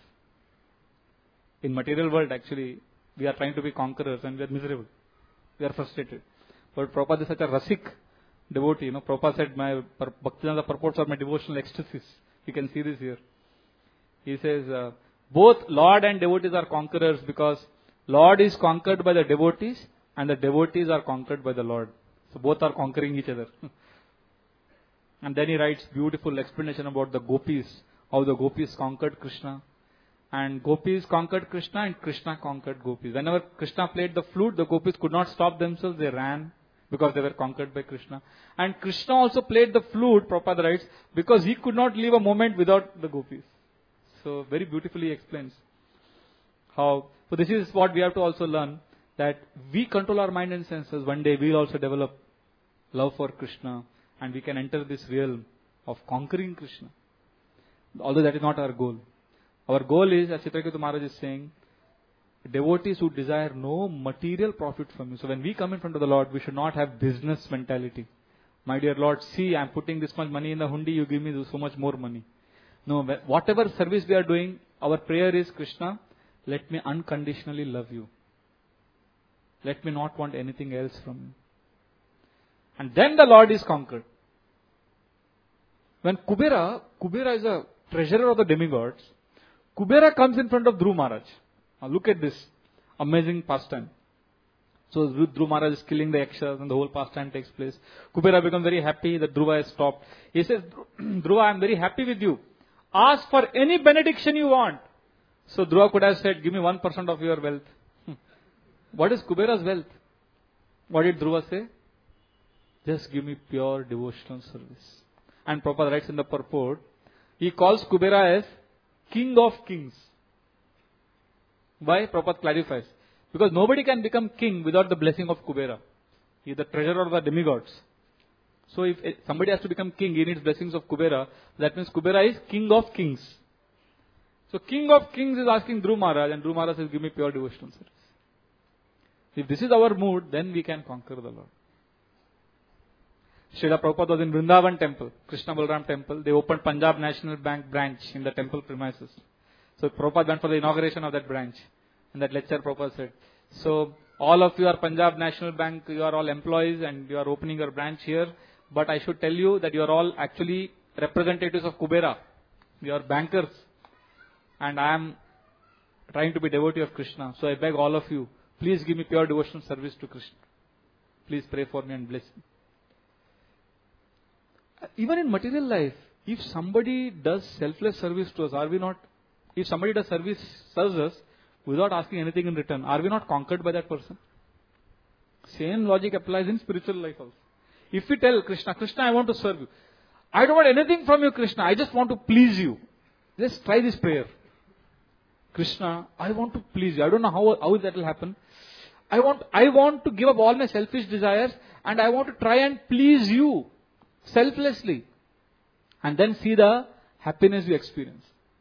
S1: In material world, actually, we are trying to be conquerors and we are miserable. We are frustrated. But Prabhupada is such a rasik devotee. Prabhupada said, my Bhaktivedanta purports are my devotional ecstasies. You can see this here. He says, both Lord and devotees are conquerors because Lord is conquered by the devotees and the devotees are conquered by the Lord. So both are conquering each other. And then he writes beautiful explanation about the gopis, how the gopis conquered Krishna. And gopis conquered Krishna and Krishna conquered gopis. Whenever Krishna played the flute, the gopis could not stop themselves, they ran because they were conquered by Krishna. And Krishna also played the flute, Prabhupada writes, because he could not live a moment without the gopis. So very beautifully explains how. So this is what we have to also learn, that we control our mind and senses. One day we will also develop love for Krishna and we can enter this realm of conquering Krishna. Although that is not our goal. Our goal is, as Chitraketu Maharaj is saying, devotees who desire no material profit from you. So when we come in front of the Lord, we should not have business mentality. My dear Lord, see, I am putting this much money in the hundi, you give me so much more money. No, whatever service we are doing, our prayer is, Krishna, let me unconditionally love you. Let me not want anything else from you. And then the Lord is conquered. When Kubera is a treasurer of the demigods, Kubera comes in front of Dhruva Maharaj. Now look at this amazing pastime. So Dhruva Maharaj is killing the yakshas and the whole pastime takes place. Kubera becomes very happy that Dhruva has stopped. He says, Dhruva, I am very happy with you. Ask for any benediction you want. So Dhruva could have said, give me 1% of your wealth. What is Kubera's wealth? What did Dhruva say? Just give me pure devotional service. And Prabhupada writes in the purport, he calls Kubera as King of Kings. Why? Prabhupada clarifies. Because nobody can become king without the blessing of Kubera. He is the treasurer of the demigods. So if somebody has to become king, he needs blessings of Kubera. That means Kubera is King of Kings. So King of Kings is asking Dhruva Maharaj, and Dhruva Maharaj says, give me pure devotional service. If this is our mood, then we can conquer the Lord. Srila Prabhupada was in Vrindavan temple, Krishna Balram temple. They opened Punjab National Bank branch in the temple premises. So Prabhupada went for the inauguration of that branch. In that lecture, Prabhupada said, so All of you are Punjab National Bank, you are all employees and you are opening your branch here. But I should tell you that you are all actually representatives of Kubera. You are bankers. And I am trying to be devotee of Krishna. So I beg all of you, please give me pure devotional service to Krishna. Please pray for me and bless me. Even in material life, if somebody does selfless service to us, are we not? If somebody does serves us without asking anything in return, are we not conquered by that person? Same logic applies in spiritual life also. If we tell Krishna, Krishna, I want to serve you. I don't want anything from you, Krishna. I just want to please you. Just try this prayer. Krishna, I want to please you. I don't know how that will happen. I want to give up all my selfish desires and I want to try and please you selflessly. And then see the happiness you experience.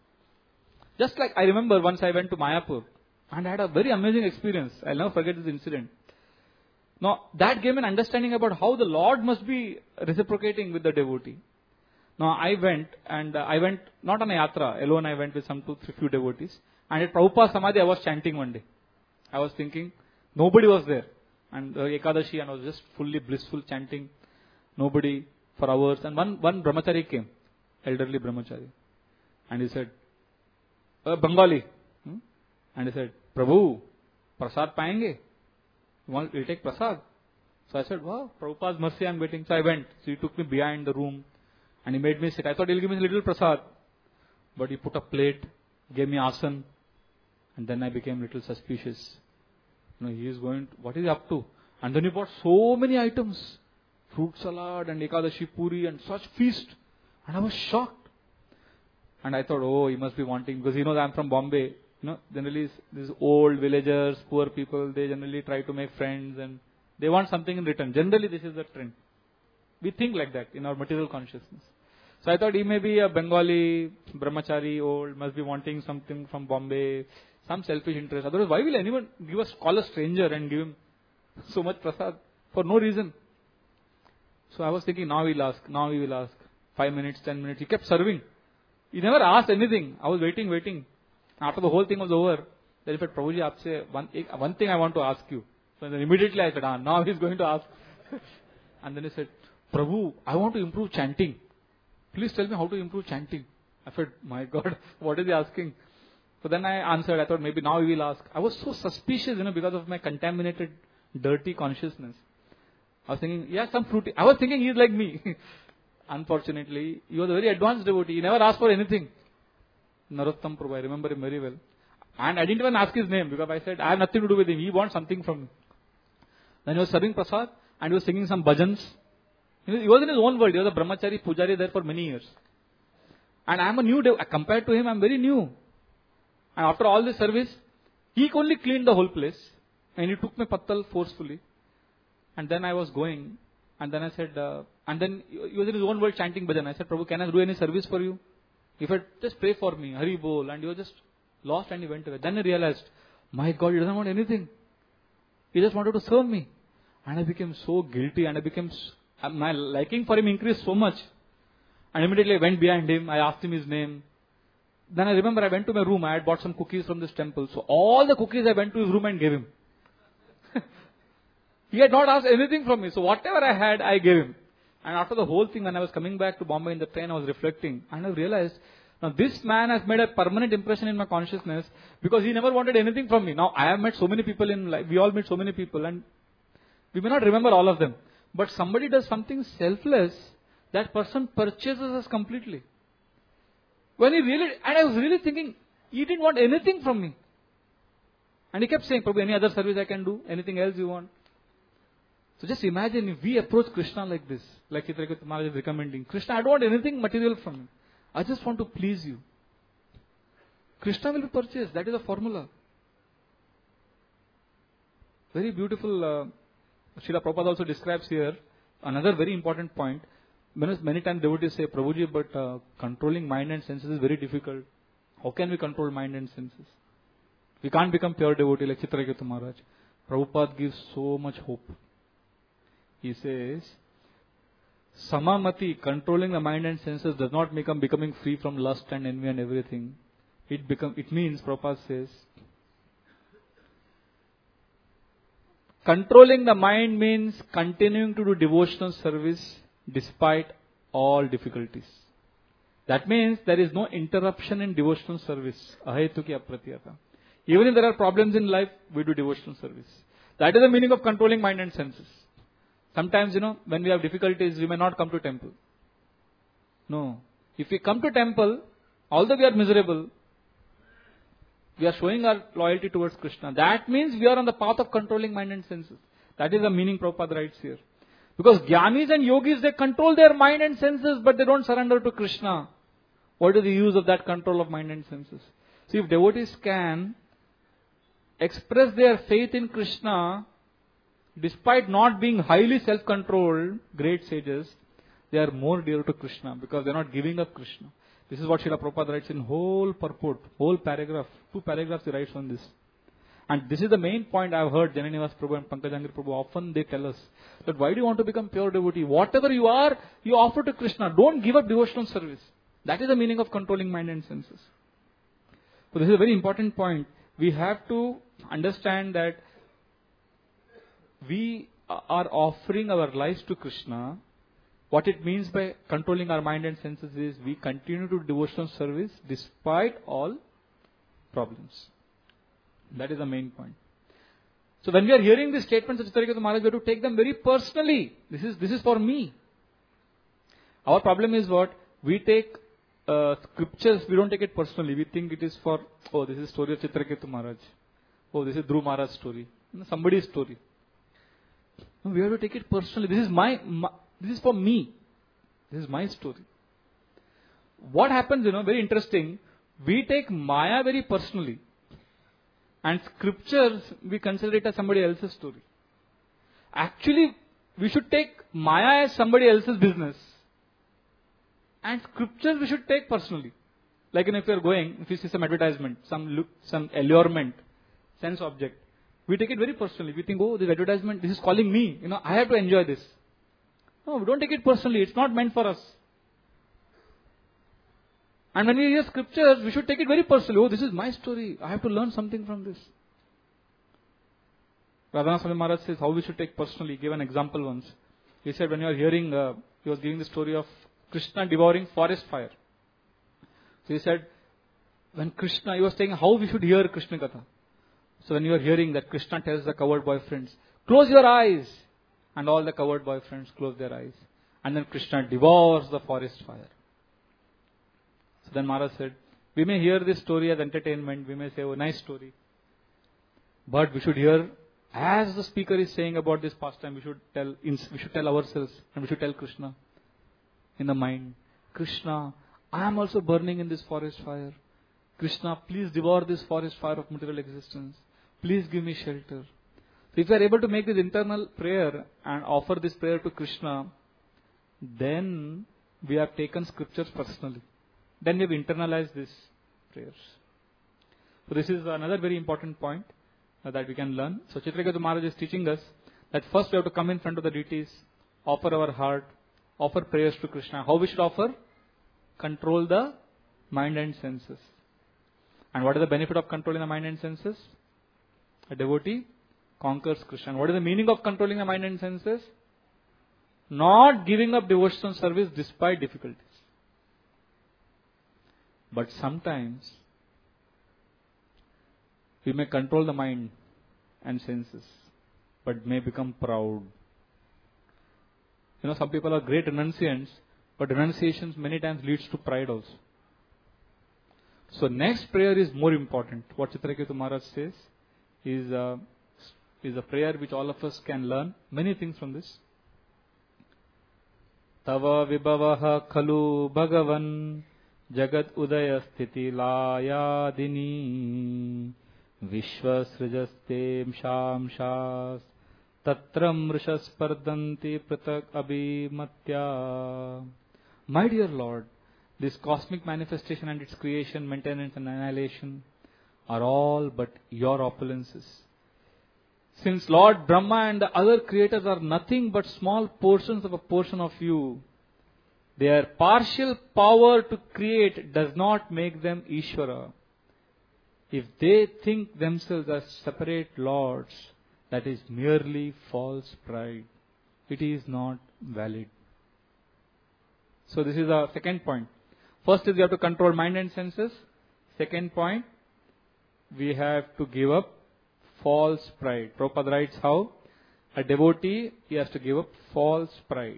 S1: Just like I remember once I went to Mayapur and I had a very amazing experience. I'll never forget this incident. Now, that gave me an understanding about how the Lord must be reciprocating with the devotee. Now, I went not on a yatra, alone I went with few devotees. And at Prabhupada's Samadhi, I was chanting one day. I was thinking, nobody was there. And Ekadashi, and I was just fully blissful chanting. Nobody for hours. And one brahmachari came, elderly brahmachari. And he said, Bengali. And he said, Prabhu, prasad payenge? We'll take prasad. So I said, wow, Prabhupada's mercy, I'm waiting. So I went. So he took me behind the room and he made me sit. I thought he'll give me a little prasad. But he put a plate, gave me asan, and then I became a little suspicious. He is going, what is he up to? And then he bought so many items. Fruit salad and Ekadashi puri and such feast. And I was shocked. And I thought, he must be wanting, because he knows I'm from Bombay. Generally these old villagers, poor people, they generally try to make friends and they want something in return. Generally this is the trend. We think like that in our material consciousness. So I thought he may be a Bengali, brahmachari, old, must be wanting something from Bombay, some selfish interest. Otherwise, why will anyone call a stranger and give him so much prasad for no reason? So I was thinking, now he will ask. 5 minutes, 10 minutes. He kept serving. He never asked anything. I was waiting. After the whole thing was over, then he said, Prabhuji, aapse one thing I want to ask you. So then immediately I said, now he's going to ask. And then he said, Prabhu, I want to improve chanting. Please tell me how to improve chanting. I said, my God, what is he asking? So then I answered, I thought maybe now he will ask. I was so suspicious, because of my contaminated, dirty consciousness. I was thinking, some fruity. I was thinking he's like me. Unfortunately, he was a very advanced devotee. He never asked for anything. Narottam Prabhu, I remember him very well. And I didn't even ask his name because I said, I have nothing to do with him. He wants something from me. Then he was serving prasad and he was singing some bhajans. He was in his own world. He was a brahmachari, pujari there for many years. And I am a new devotee. Compared to him, I am very new. And after all this service, he only cleaned the whole place. And he took my pattal forcefully. And then I was going. And then I said, and then he was in his own world chanting bhajan. I said, Prabhu, can I do any service for you? He said, just pray for me, Hari Bol. And he was just lost and he went away. Then I realized, my God, he doesn't want anything. He just wanted to serve me. And I became so guilty and my liking for him increased so much. And immediately I went behind him. I asked him his name. Then I remember I went to my room. I had bought some cookies from this temple. So all the cookies I went to his room and gave him. He had not asked anything from me. So whatever I had, I gave him. And after the whole thing, when I was coming back to Bombay in the train, I was reflecting. And I realized, now this man has made a permanent impression in my consciousness because he never wanted anything from me. Now I have met so many people in life. We all meet so many people and we may not remember all of them. But somebody does something selfless, that person purchases us completely. And I was really thinking, he didn't want anything from me. And he kept saying, Prabhu, any other service I can do? Anything else you want? So just imagine if we approach Krishna like this, like Chitraketu Maharaj is recommending. Krishna, I don't want anything material from you. I just want to please you. Krishna will be purchased. That is the formula. Very beautiful. Srila Prabhupada also describes here another very important point. Many times devotees say, Prabhuji, but controlling mind and senses is very difficult. How can we control mind and senses? We can't become pure devotee like Chitraketu Maharaj. Prabhupada gives so much hope. He says, Samamati, controlling the mind and senses, does not make becoming free from lust and envy and everything. It means, Prabhupada says, Controlling the mind means continuing to do devotional service despite all difficulties. That means there is no interruption in devotional service. Ahetuki apratiyata. Even if there are problems in life, we do devotional service. That is the meaning of controlling mind and senses. Sometimes, when we have difficulties, we may not come to temple. No. If we come to temple, although we are miserable, we are showing our loyalty towards Krishna. That means we are on the path of controlling mind and senses. That is the meaning Prabhupada writes here. Because Jnanis and Yogis, they control their mind and senses, but they don't surrender to Krishna. What is the use of that control of mind and senses? See, if devotees can express their faith in Krishna, despite not being highly self-controlled, great sages, they are more dear to Krishna because they are not giving up Krishna. This is what Srila Prabhupada writes in whole purport, whole paragraph. 2 paragraphs he writes on this. And this is the main point I have heard Jananivas Prabhu and Pankajangiri Prabhu often they tell us. That why do you want to become pure devotee? Whatever you are, you offer to Krishna. Don't give up devotional service. That is the meaning of controlling mind and senses. So this is a very important point. We have to understand that we are offering our lives to Krishna. What it means by controlling our mind and senses is we continue to do devotional service despite all problems. That is the main point. So when we are hearing these statements of Chitraketu Maharaj, we have to take them very personally. This is for me. Our problem is what? We take scriptures, we don't take it personally. We think it is for, this is story of Chitraketu Maharaj. This is Dhruv Maharaj's story. Somebody's story. No, we have to take it personally. This is for me. This is my story. What happens, very interesting. We take Maya very personally. And scriptures, we consider it as somebody else's story. Actually, we should take Maya as somebody else's business. And scriptures we should take personally. Like if you are going, if you see some advertisement, some allurement, sense object, we take it very personally. We think, this advertisement, this is calling me. I have to enjoy this. No, we don't take it personally. It's not meant for us. And when we hear scriptures, we should take it very personally. This is my story. I have to learn something from this. Radhanath Swami Maharaj says how we should take personally. He gave an example once. He said when you are hearing, he was giving the story of Krishna devouring forest fire. So he said, when Krishna, he was saying how we should hear Krishna Katha. So when you are hearing that Krishna tells the coward boyfriends, close your eyes. And all the coward boyfriends close their eyes. And then Krishna devours the forest fire. So then Maharaj said, we may hear this story as entertainment. We may say, nice story. But we should hear, as the speaker is saying about this pastime, we should tell ourselves and we should tell Krishna in the mind, Krishna, I am also burning in this forest fire. Krishna, please devour this forest fire of material existence. Please give me shelter. So if we are able to make this internal prayer and offer this prayer to Krishna, then we have taken scriptures personally. Then we have internalized these prayers. So this is another very important point that we can learn. So Chitraketu Maharaj is teaching us that first we have to come in front of the deities, offer our heart, offer prayers to Krishna. How we should offer? Control the mind and senses. And what is the benefit of controlling the mind and senses? A devotee conquers Krishna. And what is the meaning of controlling the mind and senses? Not giving up devotional service despite difficulties. But sometimes we may control the mind and senses, but may become proud. Some people are great renunciants, but renunciations many times leads to pride also. So next prayer is more important. What Chitraketu Maharaj says is a prayer which all of us can learn many things from this. Tava vibhavaha khalu bhagavan jagat udaya sthiti layadini vishvasrijastem shamshas tatram rishaspardanti pratak abhimatya. My dear Lord, this cosmic manifestation and its creation, maintenance and annihilation are all but your opulences. Since Lord Brahma and the other creators are nothing but small portions of a portion of you, their partial power to create does not make them Ishvara. If they think themselves as separate lords, that is merely false pride. It is not valid. So this is our second point. First is we have to control mind and senses. Second point, we have to give up false pride. Prabhupada writes how a devotee, he has to give up false pride.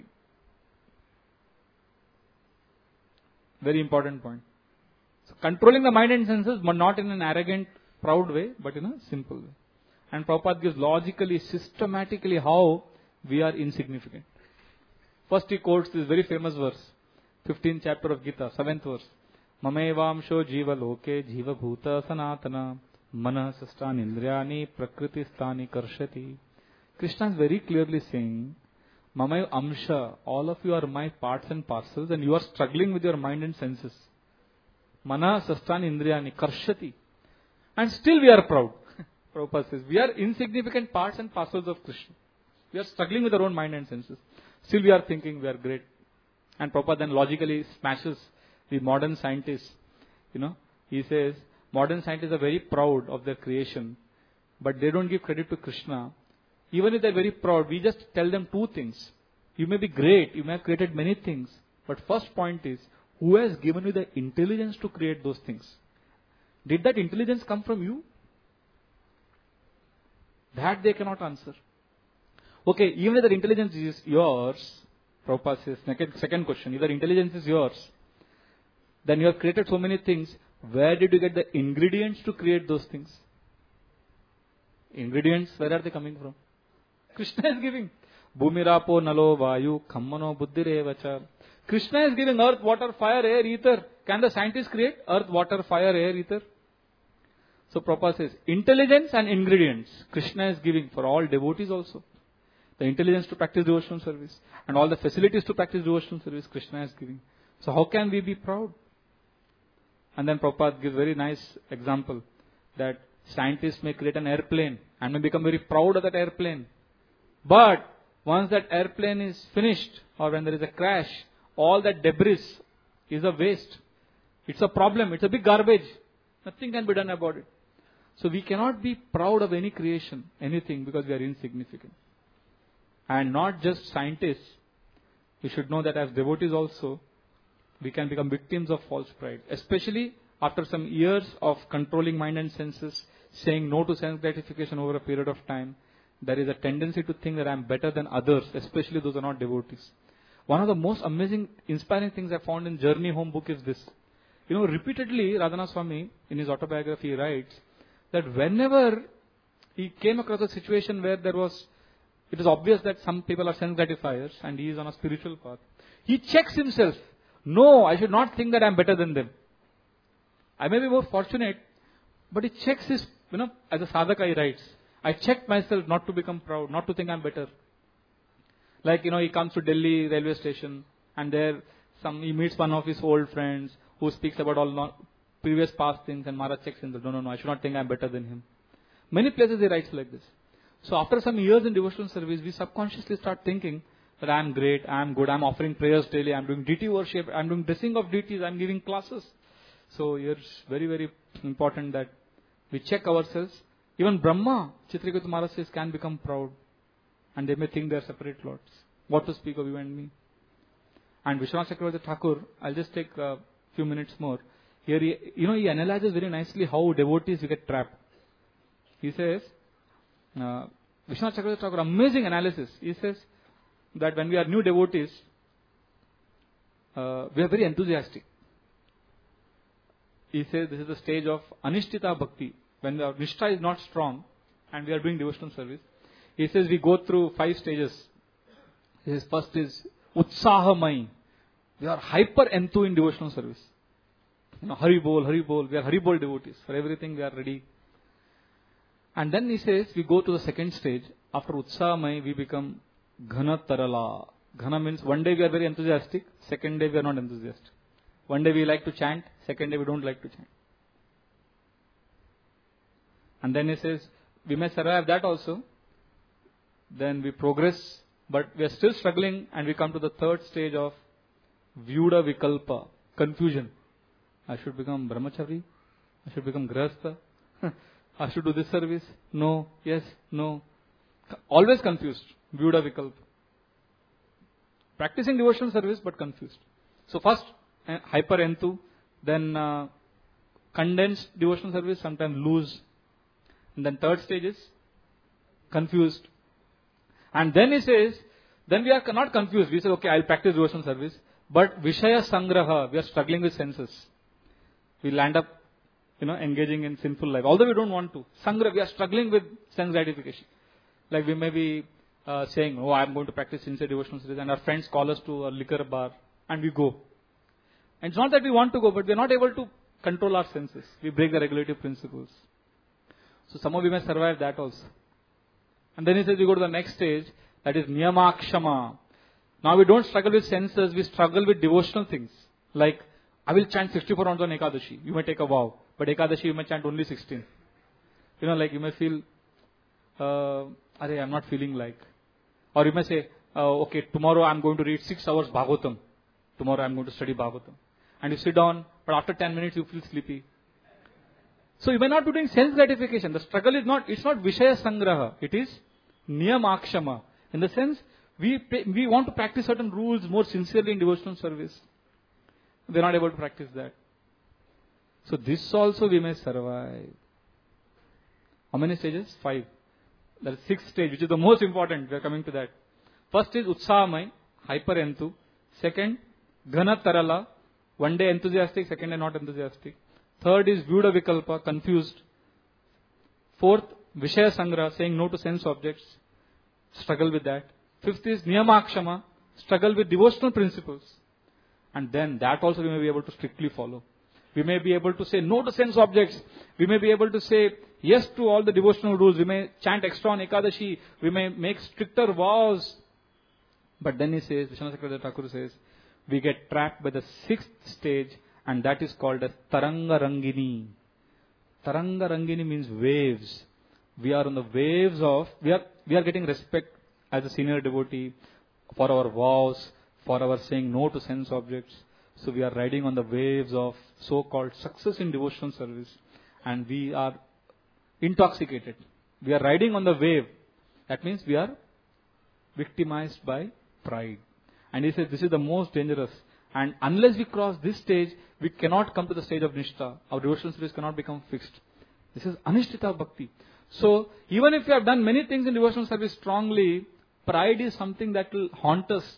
S1: Very important point. So controlling the mind and senses, but not in an arrogant, proud way, but in a simple way. And Prabhupada gives logically, systematically how we are insignificant. First he quotes this very famous verse, 15th chapter of Gita, 7th verse. Mamevamsho jiva loke jiva bhuta sanatana mana sastani indriyani prakriti stani karshati. Krishna is very clearly saying, Mamayo amsha, all of you are my parts and parcels, and you are struggling with your mind and senses. Mana sastani indriyani karshati. And still we are proud. Prabhupada says, we are insignificant parts and parcels of Krishna. We are struggling with our own mind and senses. Still we are thinking we are great. And Prabhupada then logically smashes the modern scientists. He says, modern scientists are very proud of their creation, but they don't give credit to Krishna. Even if they're very proud, we just tell them two things. You may be great, you may have created many things, but first point is, who has given you the intelligence to create those things? Did that intelligence come from you? That they cannot answer. Okay, even if that intelligence is yours, Prabhupada says, second question, if that intelligence is yours, then you have created so many things, where did you get the ingredients to create those things? Ingredients, where are they coming from? Krishna is giving. Bhumirapo nalo vayu kammano buddhirevacha. Krishna is giving earth, water, fire, air, ether. Can the scientists create earth, water, fire, air, ether? So Prabhupada says, intelligence and ingredients, Krishna is giving for all devotees also. The intelligence to practice devotional service and all the facilities to practice devotional service, Krishna is giving. So how can we be proud? And then Prabhupada gives a very nice example that scientists may create an airplane and may become very proud of that airplane. But once that airplane is finished or when there is a crash, all that debris is a waste. It's a problem. It's a big garbage. Nothing can be done about it. So we cannot be proud of any creation, anything, because we are insignificant. And not just scientists. We should know that as devotees also, we can become victims of false pride. Especially after some years of controlling mind and senses, saying no to sense gratification over a period of time, there is a tendency to think that I am better than others, especially those who are not devotees. One of the most amazing, inspiring things I found in Journey Home book is this. Repeatedly, Radhana Swami, in his autobiography, writes that whenever he came across a situation where it is obvious that some people are sense gratifiers and he is on a spiritual path, he checks himself. No, I should not think that I am better than them. I may be more fortunate, but he checks his, as a sadhaka he writes, I checked myself not to become proud, not to think I am better. Like, he comes to Delhi railway station and there he meets one of his old friends who speaks about all previous past things and Maharaj checks himself. No, I should not think I am better than him. Many places he writes like this. So after some years in devotional service, we subconsciously start thinking that I am great, I am good, I am offering prayers daily, I am doing deity worship, I am doing dressing of deities, I am giving classes. So here it's very, very important that we check ourselves. Even Brahma, Chitraketu Maharaj says, can become proud. And they may think they are separate lords. What to speak of you and me. And Vishwanath Chakravarti Thakur, I'll just take a few minutes more. Here he analyzes very nicely how devotees get trapped. He says, Vishwanath Chakravarti Thakur, amazing analysis. He says that when we are new devotees, we are very enthusiastic. He says this is the stage of Anishtita Bhakti. When our Nishtha is not strong and we are doing devotional service, he says we go through 5 stages. He says first is Utsahamai. We are hyper enthu in devotional service. Hari Bol. We are Hari Bol devotees. For everything we are ready. And then he says we go to the second stage. After Utsahamai we become Ghana Tarala. Ghana means one day we are very enthusiastic, second day we are not enthusiastic. One day we like to chant, second day we don't like to chant. And then he says, we may survive that also. Then we progress, but we are still struggling and we come to the third stage of Vyuda Vikalpa, confusion. I should become Brahmachari, I should become Grahastha, I should do this service, no, yes, no. Always confused. Vyuda Vikalpa. Practicing devotional service but confused. So first, hyper enthu, then condensed devotional service, sometimes loose. And then third stage is confused. And then he says, then we are not confused. We say, okay, I'll practice devotional service. But Vishaya Sangraha, we are struggling with senses. We land up, engaging in sinful life. Although we don't want to. Sangraha, we are struggling with sense gratification. Like we may be saying, oh, I'm going to practice sincere devotional service. And our friends call us to a liquor bar. And we go. And it's not that we want to go, but we are not able to control our senses. We break the regulative principles. So somehow we may survive that also. And then he says we go to the next stage, that is Niyamakshama. Now we don't struggle with senses, we struggle with devotional things. Like, I will chant 64 rounds on Ekadashi. You may take a vow. But Ekadashi you may chant only 16. Like you may feel, I'm not feeling like. Or you may say, okay, tomorrow I'm going to read 6 hours Bhagavatam. Tomorrow I'm going to study Bhagavatam. And you sit down, but after 10 minutes you feel sleepy. So you may not be doing sense gratification. The struggle is it's not Vishaya Sangraha. It is Niyamakshama. In the sense, we want to practice certain rules more sincerely in devotional service. We are not able to practice that. So this also we may survive. How many stages? 5. There is 6th stage, which is the most important. We are coming to that. First is Utsahamai, hyper enthu. Second, Ghana Tarala, one day enthusiastic, second day not enthusiastic. Third is Vyuda Vikalpa, confused. Fourth, Vishaya Sangraha, saying no to sense objects. Struggle with that. Fifth is Niyamakshama, struggle with devotional principles. And then that also we may be able to strictly follow. We may be able to say no to sense objects. We may be able to say yes to all the devotional rules. We may chant extra on Ekadashi. We may make stricter vows. But then he says, Vishwanath Chakravarti Thakur says, we get trapped by the 6th stage, and that is called as Taranga Rangini. Taranga Rangini means waves. We are on the waves of, we are getting respect as a senior devotee for our vows, for our saying no to sense objects. So we are riding on the waves of so-called success in devotional service, and we are intoxicated. We are riding on the wave. That means we are victimized by pride. And he says this is the most dangerous. And unless we cross this stage, we cannot come to the stage of Nishtha. Our devotional service cannot become fixed. This is Anishtita Bhakti. So, even if we have done many things in devotional service strongly, pride is something that will haunt us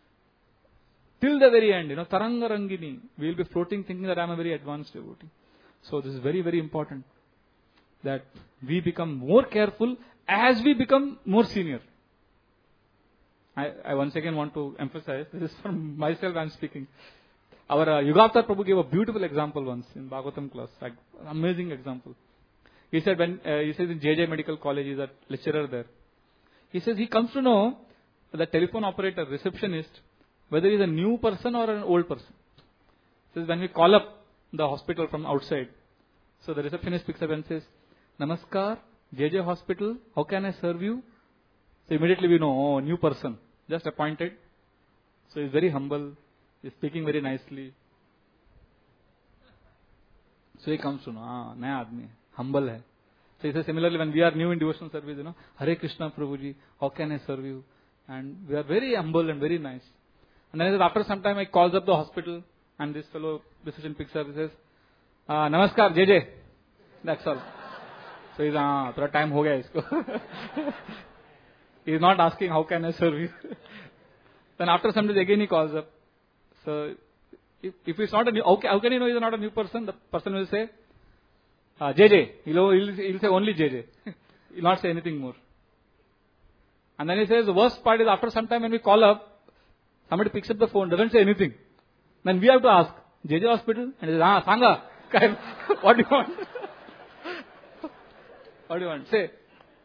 S1: till the very end. Taranga Rangini. We will be floating thinking that I am a very advanced devotee. So, this is very, very important. That we become more careful as we become more senior. I once again want to emphasize, this is from myself I am speaking. Our Yugavtar Prabhu gave a beautiful example once in Bhagavatam class. Amazing example. He said he says in JJ Medical College, he is a lecturer there. He says he comes to know the telephone operator, receptionist, whether he is a new person or an old person. He says when we call up the hospital from outside, so the receptionist picks up and says, Namaskar, JJ Hospital, how can I serve you? So immediately we know, new person, just appointed. So he is very humble, he is speaking very nicely. So he comes to know, naya aadmi, humble hai. So he says similarly when we are new in devotional service, Hare Krishna Prabhuji, how can I serve you? And we are very humble and very nice. And then after some time I calls up the hospital and this fellow physician picks up and says, Namaskar JJ. That's all. So he says, thora time ho gaya isko. He is not asking how can I serve you. Then after some days again he calls up. So if it's not a new, how can you know he's not a new person? The person will say, JJ. He'll say only JJ. He'll not say anything more. And then he says the worst part is after some time when we call up, somebody picks up the phone, doesn't say anything. Then we have to ask, JJ Hospital? And he says, Sangha. What do you want? What do you want? Say.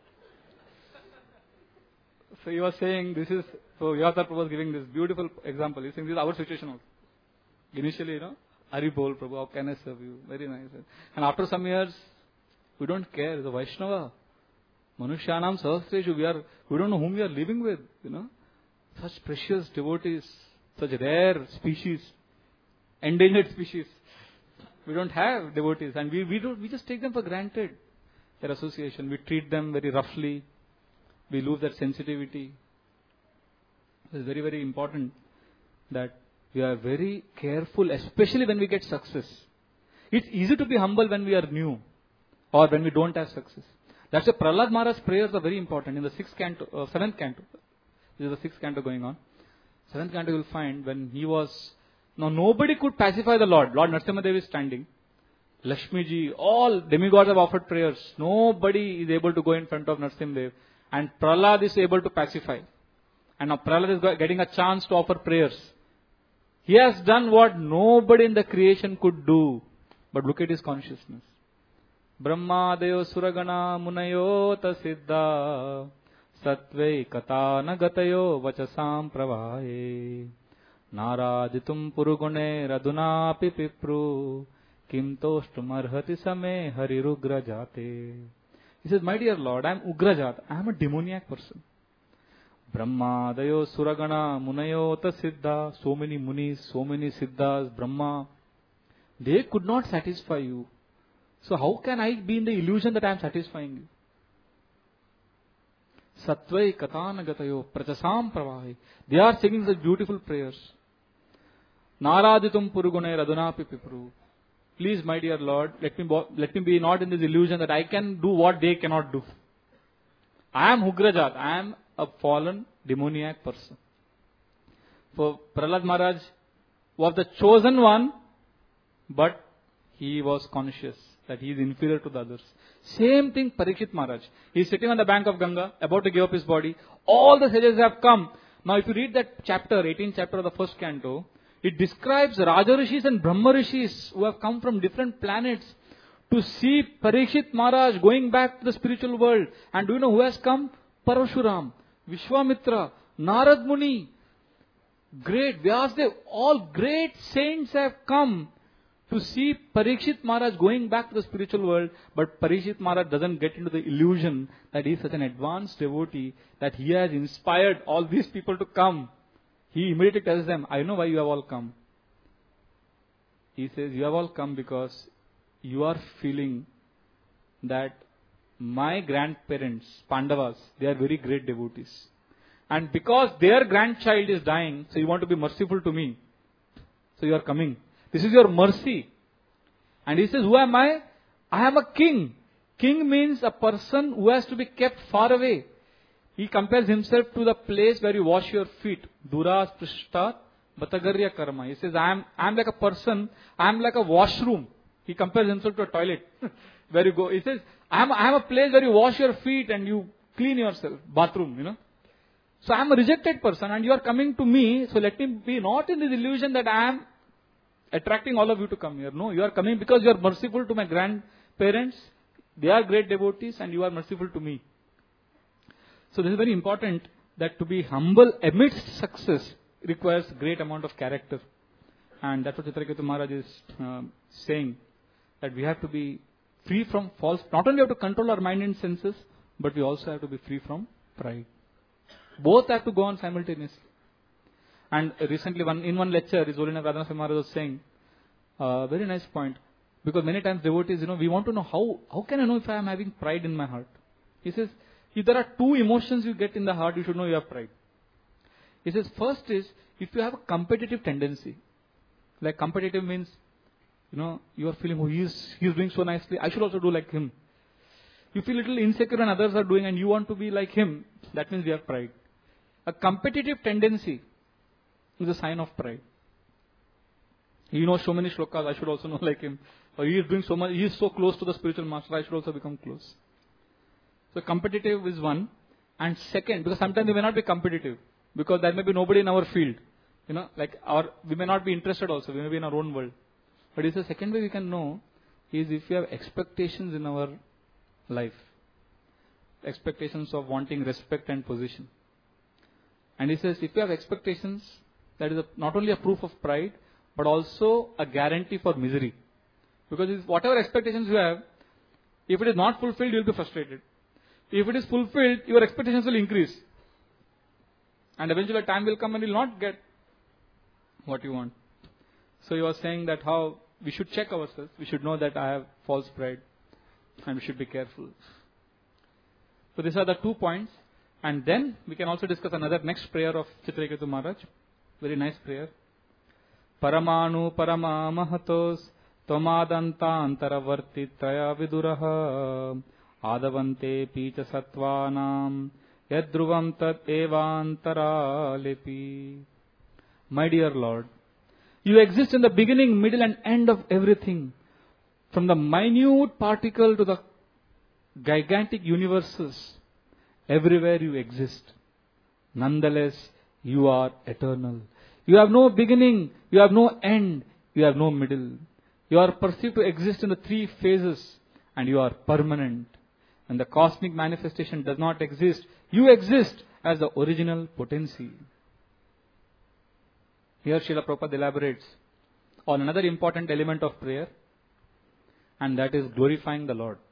S1: So he was saying so Yugavtar Prabhu was giving this beautiful example. He's saying this is our situation also. Initially, Hari Bol Prabhu, how can I serve you? Very nice. And after some years, we don't care. The Vaishnava, Manushyanam Sahasreshu, we don't know whom we are living with, Such precious devotees, such rare species, endangered species. We don't have devotees and we just take them for granted. Their association, we treat them very roughly. We lose that sensitivity. It's very, very important that we are very careful, especially when we get success. It's easy to be humble when we are new or when we don't have success. That's why Prahlad Maharaj's prayers are very important. In the 7th canto, this is the 6th canto going on. 7th canto you will find when he was, now nobody could pacify the Lord. Lord Narasimha is standing. Lakshmi ji, all demigods have offered prayers. Nobody is able to go in front of Narasimha. And Prahlad is able to pacify. And now Prahlad is getting a chance to offer prayers. He has done what nobody in the creation could do. But look at his consciousness. Brahma Deo Suragana Munayota Siddha Satvei Katana Gatayo Vachasam Pravahe Naraditum Purugune Raduna Pipipru Kim Toshtumarhati Same Harirugra Jate. He says, my dear Lord, I am Ugrajat. I am a demoniac person. Brahma Dayo Suragana Munayota Siddha. So many munis, so many siddhas, Brahma. They could not satisfy you. So how can I be in the illusion that I am satisfying you? Satvai Katana Gatayo Prachasam Pravahi. They are singing such beautiful prayers. Naraditum Purugune Radunapi Pipru. Please, my dear Lord, let me be not in this illusion that I can do what they cannot do. I am Ugrajat. I am a fallen demoniac person. For Prahlad Maharaj was the chosen one, but he was conscious that he is inferior to the others. Same thing Parikshit Maharaj. He is sitting on the bank of Ganga, about to give up his body. All the sages have come. Now if you read that chapter, 18th chapter of the 1st canto, it describes Raja Rishis and Brahma Rishis who have come from different planets to see Parikshit Maharaj going back to the spiritual world. And do you know who has come? Parashuram, Vishwamitra, Narad Muni, great Vyasdev, all great saints have come to see Parikshit Maharaj going back to the spiritual world. But Parikshit Maharaj doesn't get into the illusion that he is such an advanced devotee, that he has inspired all these people to come. He immediately tells them, I know why you have all come. He says, you have all come because you are feeling that my grandparents, Pandavas, they are very great devotees. And because their grandchild is dying, so you want to be merciful to me. So you are coming. This is your mercy. And he says, who am I? I am a king. King means a person who has to be kept far away. He compares himself to the place where you wash your feet. Duras Prishtat Batagarya Karma. He says, I am like a person, I am like a washroom. He compares himself to a toilet where you go. He says, I am a place where you wash your feet and you clean yourself. Bathroom, So I am a rejected person and you are coming to me. So let me be not in this illusion that I am attracting all of you to come here. No, you are coming because you are merciful to my grandparents. They are great devotees and you are merciful to me. So this is very important, that to be humble amidst success requires great amount of character. And that's what Chitraketu Maharaj is saying, that we have to be free from false, not only have to control our mind and senses, but we also have to be free from pride. Both have to go on simultaneously. And recently in one lecture, His Holiness Radhanath Maharaj was saying, very nice point, because many times devotees, we want to know how can I know if I am having pride in my heart? He says, if there are two emotions you get in the heart, you should know you have pride. He says, first is, if you have a competitive tendency, like competitive means, you are feeling, he is doing so nicely, I should also do like him. You feel a little insecure when others are doing and you want to be like him, that means we have pride. A competitive tendency is a sign of pride. He knows so many shlokas, I should also know like him. Or he is doing so much, he is so close to the spiritual master, I should also become close. So competitive is one. And second, because sometimes we may not be competitive, because there may be nobody in our field. We may not be interested also, we may be in our own world. But it's the second way we can know is if we have expectations in our life. Expectations of wanting respect and position. And he says, if you have expectations, that is not only a proof of pride, but also a guarantee for misery. Because whatever expectations you have, if it is not fulfilled, you will be frustrated. If it is fulfilled, your expectations will increase. And eventually a time will come and you will not get what you want. So he was saying that how we should check ourselves. We should know that I have false pride. And we should be careful. So these are the 2 points. And then we can also discuss another next prayer of Chitraketu Maharaj. Very nice prayer. Paramanu parama mahatos tvamadanta antaravarti traya viduraha adavante picha sattvanam yadruvam tat evantara. My dear Lord, you exist in the beginning, middle and end of everything. From the minute particle to the gigantic universes, everywhere you exist. Nonetheless, you are eternal. You have no beginning, you have no end, you have no middle. You are perceived to exist in the three phases and you are permanent. And the cosmic manifestation does not exist. You exist as the original potency. Here Srila Prabhupada elaborates on another important element of prayer, and that is glorifying the Lord.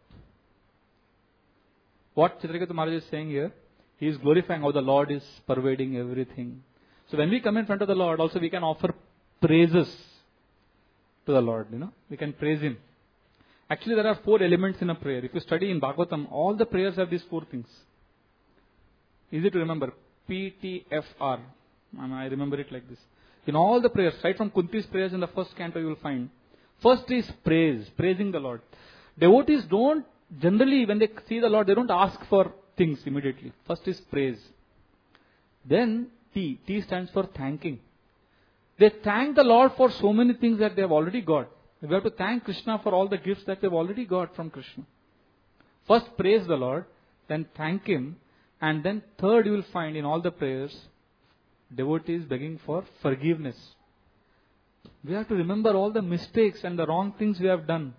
S1: What Chitraketu Maharaj is saying here, he is glorifying how the Lord is pervading everything. So when we come in front of the Lord, also we can offer praises to the Lord, we can praise Him. Actually, there are 4 elements in a prayer. If you study in Bhagavatam, all the prayers have these 4 things. Easy to remember. PTFR. I remember it like this. In all the prayers, right from Kunti's prayers in the first canto, you will find. First is praise, praising the Lord. Devotees don't, generally when they see the Lord, they don't ask for things immediately. First is praise. Then T stands for thanking. They thank the Lord for so many things that they have already got. We have to thank Krishna for all the gifts that they have already got from Krishna. First praise the Lord, then thank Him, and then third you will find in all the prayers, devotees begging for forgiveness. We have to remember all the mistakes and the wrong things we have done.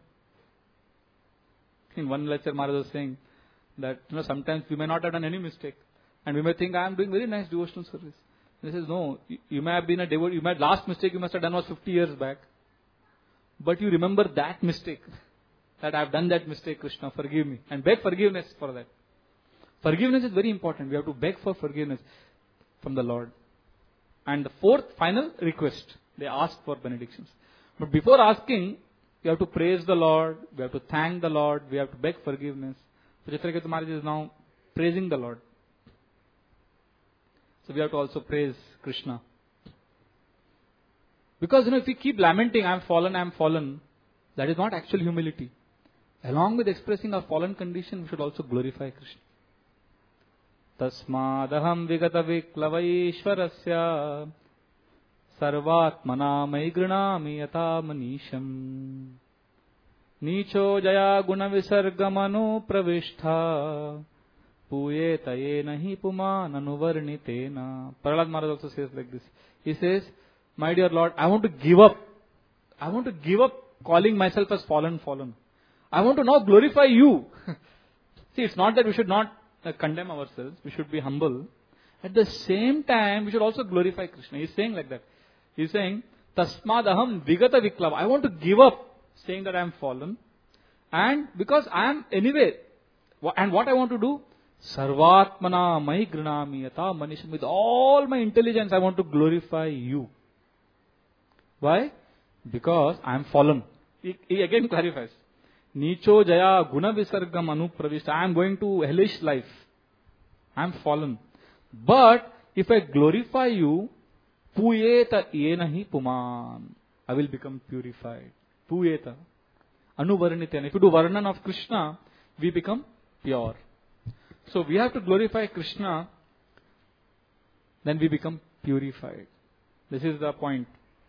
S1: In one lecture, Maharaj was saying that sometimes we may not have done any mistake, and we may think I am doing very nice devotional service. He says, no, you may have been a devotee. Last mistake you must have done was 50 years back, but you remember that mistake, that I have done that mistake. Krishna, forgive me, and beg forgiveness for that. Forgiveness is very important. We have to beg for forgiveness from the Lord. And the fourth, final request. They ask for benedictions. But before asking, we have to praise the Lord, we have to thank the Lord, we have to beg forgiveness. So Chitraketu Maharaj is now praising the Lord. So we have to also praise Krishna. Because if we keep lamenting, I am fallen, that is not actual humility. Along with expressing our fallen condition, we should also glorify Krishna. Tasmadaham vigata viklavaishwarasya sarvatmana maigrinami yata manisham nicho jaya guna visargamano pravishtha puyeta nahi puman anuvarnitena. Prahlad Maharaj also says like this. He says, my dear Lord, I want to give up. I want to give up calling myself as fallen. I want to now glorify you. See, it's not that we should not condemn ourselves. We should be humble. At the same time, we should also glorify Krishna. He's saying like that. He's saying, Tasmadaham vigata viklava. I want to give up saying that I am fallen. And because I am anyway, and what I want to do? Sarvatmana maigrinami yata manisham. With all my intelligence, I want to glorify you. Why? Because I am fallen. He again clarifies. Nicho jaya guna visargam anupravishta. I am going to hellish life. I am fallen. But if I glorify you, puyeta yenahi puman. I will become purified. Puyeta. Anuvarnitena. If you do varnan of Krishna, we become pure. So we have to glorify Krishna, then we become purified. This is the point.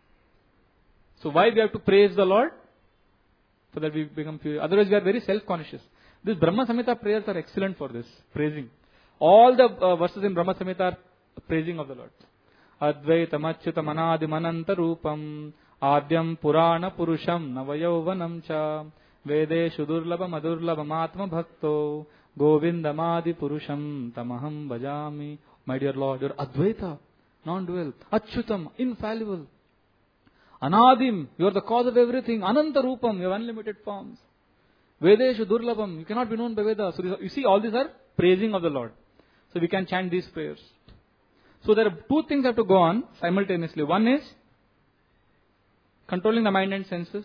S1: So why we have to praise the Lord? So that we become pure. Otherwise we are very self-conscious. These Brahma Samhita prayers are excellent for this, praising. All the verses in Brahma Samhita are praising of the Lord. Advaitam achyutam anadim ananta rupam adyam purana purusham navayauvanam cha vedeshu durlabam adurlabam atma bhakto govindamadi purusham tamaham bhajami. My dear Lord, you are Advaita, non-dual, achyutam, infallible. Anadim, you are the cause of everything. Ananta Rupam, you have unlimited forms. Vedeshu Durlabam, you cannot be known by Veda. So you see, all these are praising of the Lord. So we can chant these prayers. So there are two things that have to go on simultaneously. One is controlling the mind and senses.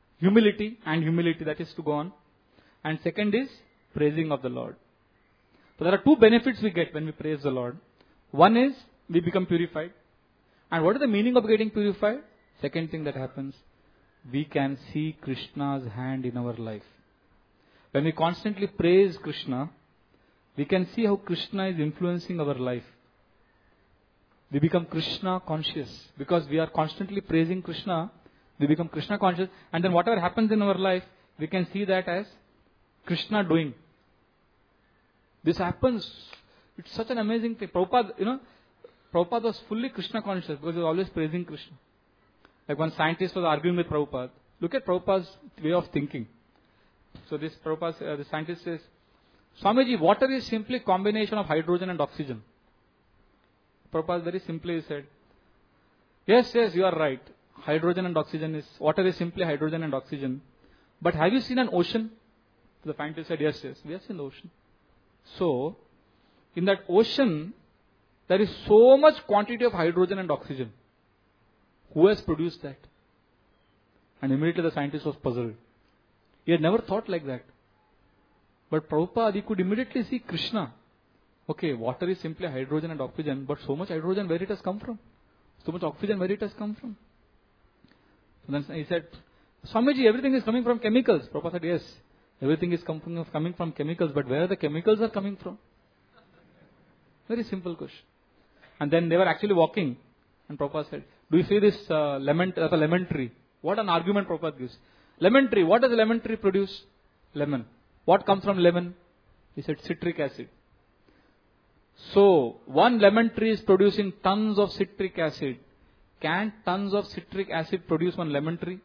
S1: Humility, that is to go on. And second is praising of the Lord. So there are two benefits we get when we praise the Lord. One is we become purified. And what is the meaning of getting purified? Second thing that happens, we can see Krishna's hand in our life. When we constantly praise Krishna, we can see how Krishna is influencing our life. We become Krishna conscious. Because we are constantly praising Krishna, we become Krishna conscious. And then whatever happens in our life, we can see that as Krishna doing. This happens. It's such an amazing thing. Prabhupada was fully Krishna conscious because he was always praising Krishna. Like one scientist was arguing with Prabhupada. Look at Prabhupada's way of thinking. So the scientist says, Swamiji, water is simply a combination of hydrogen and oxygen. Prabhupada very simply said, yes, you are right. Water is simply hydrogen and oxygen. But have you seen an ocean? The scientist said, yes, we have seen the ocean. So, in that ocean, there is so much quantity of hydrogen and oxygen. Who has produced that? And immediately the scientist was puzzled. He had never thought like that. But Prabhupada, he could immediately see Krishna. Okay, water is simply hydrogen and oxygen, but so much hydrogen, where it has come from? So much oxygen, where it has come from? So then he said, Swamiji, everything is coming from chemicals. Prabhupada said, yes, everything is coming from chemicals, but where the chemicals are coming from? Very simple question. And then they were actually walking, and Prabhupada said, do you see this lemon tree? What an argument Prabhupada gives. Lemon tree, what does a lemon tree produce? Lemon. What comes from lemon? He said citric acid. So, one lemon tree is producing tons of citric acid. Can tons of citric acid produce one lemon tree?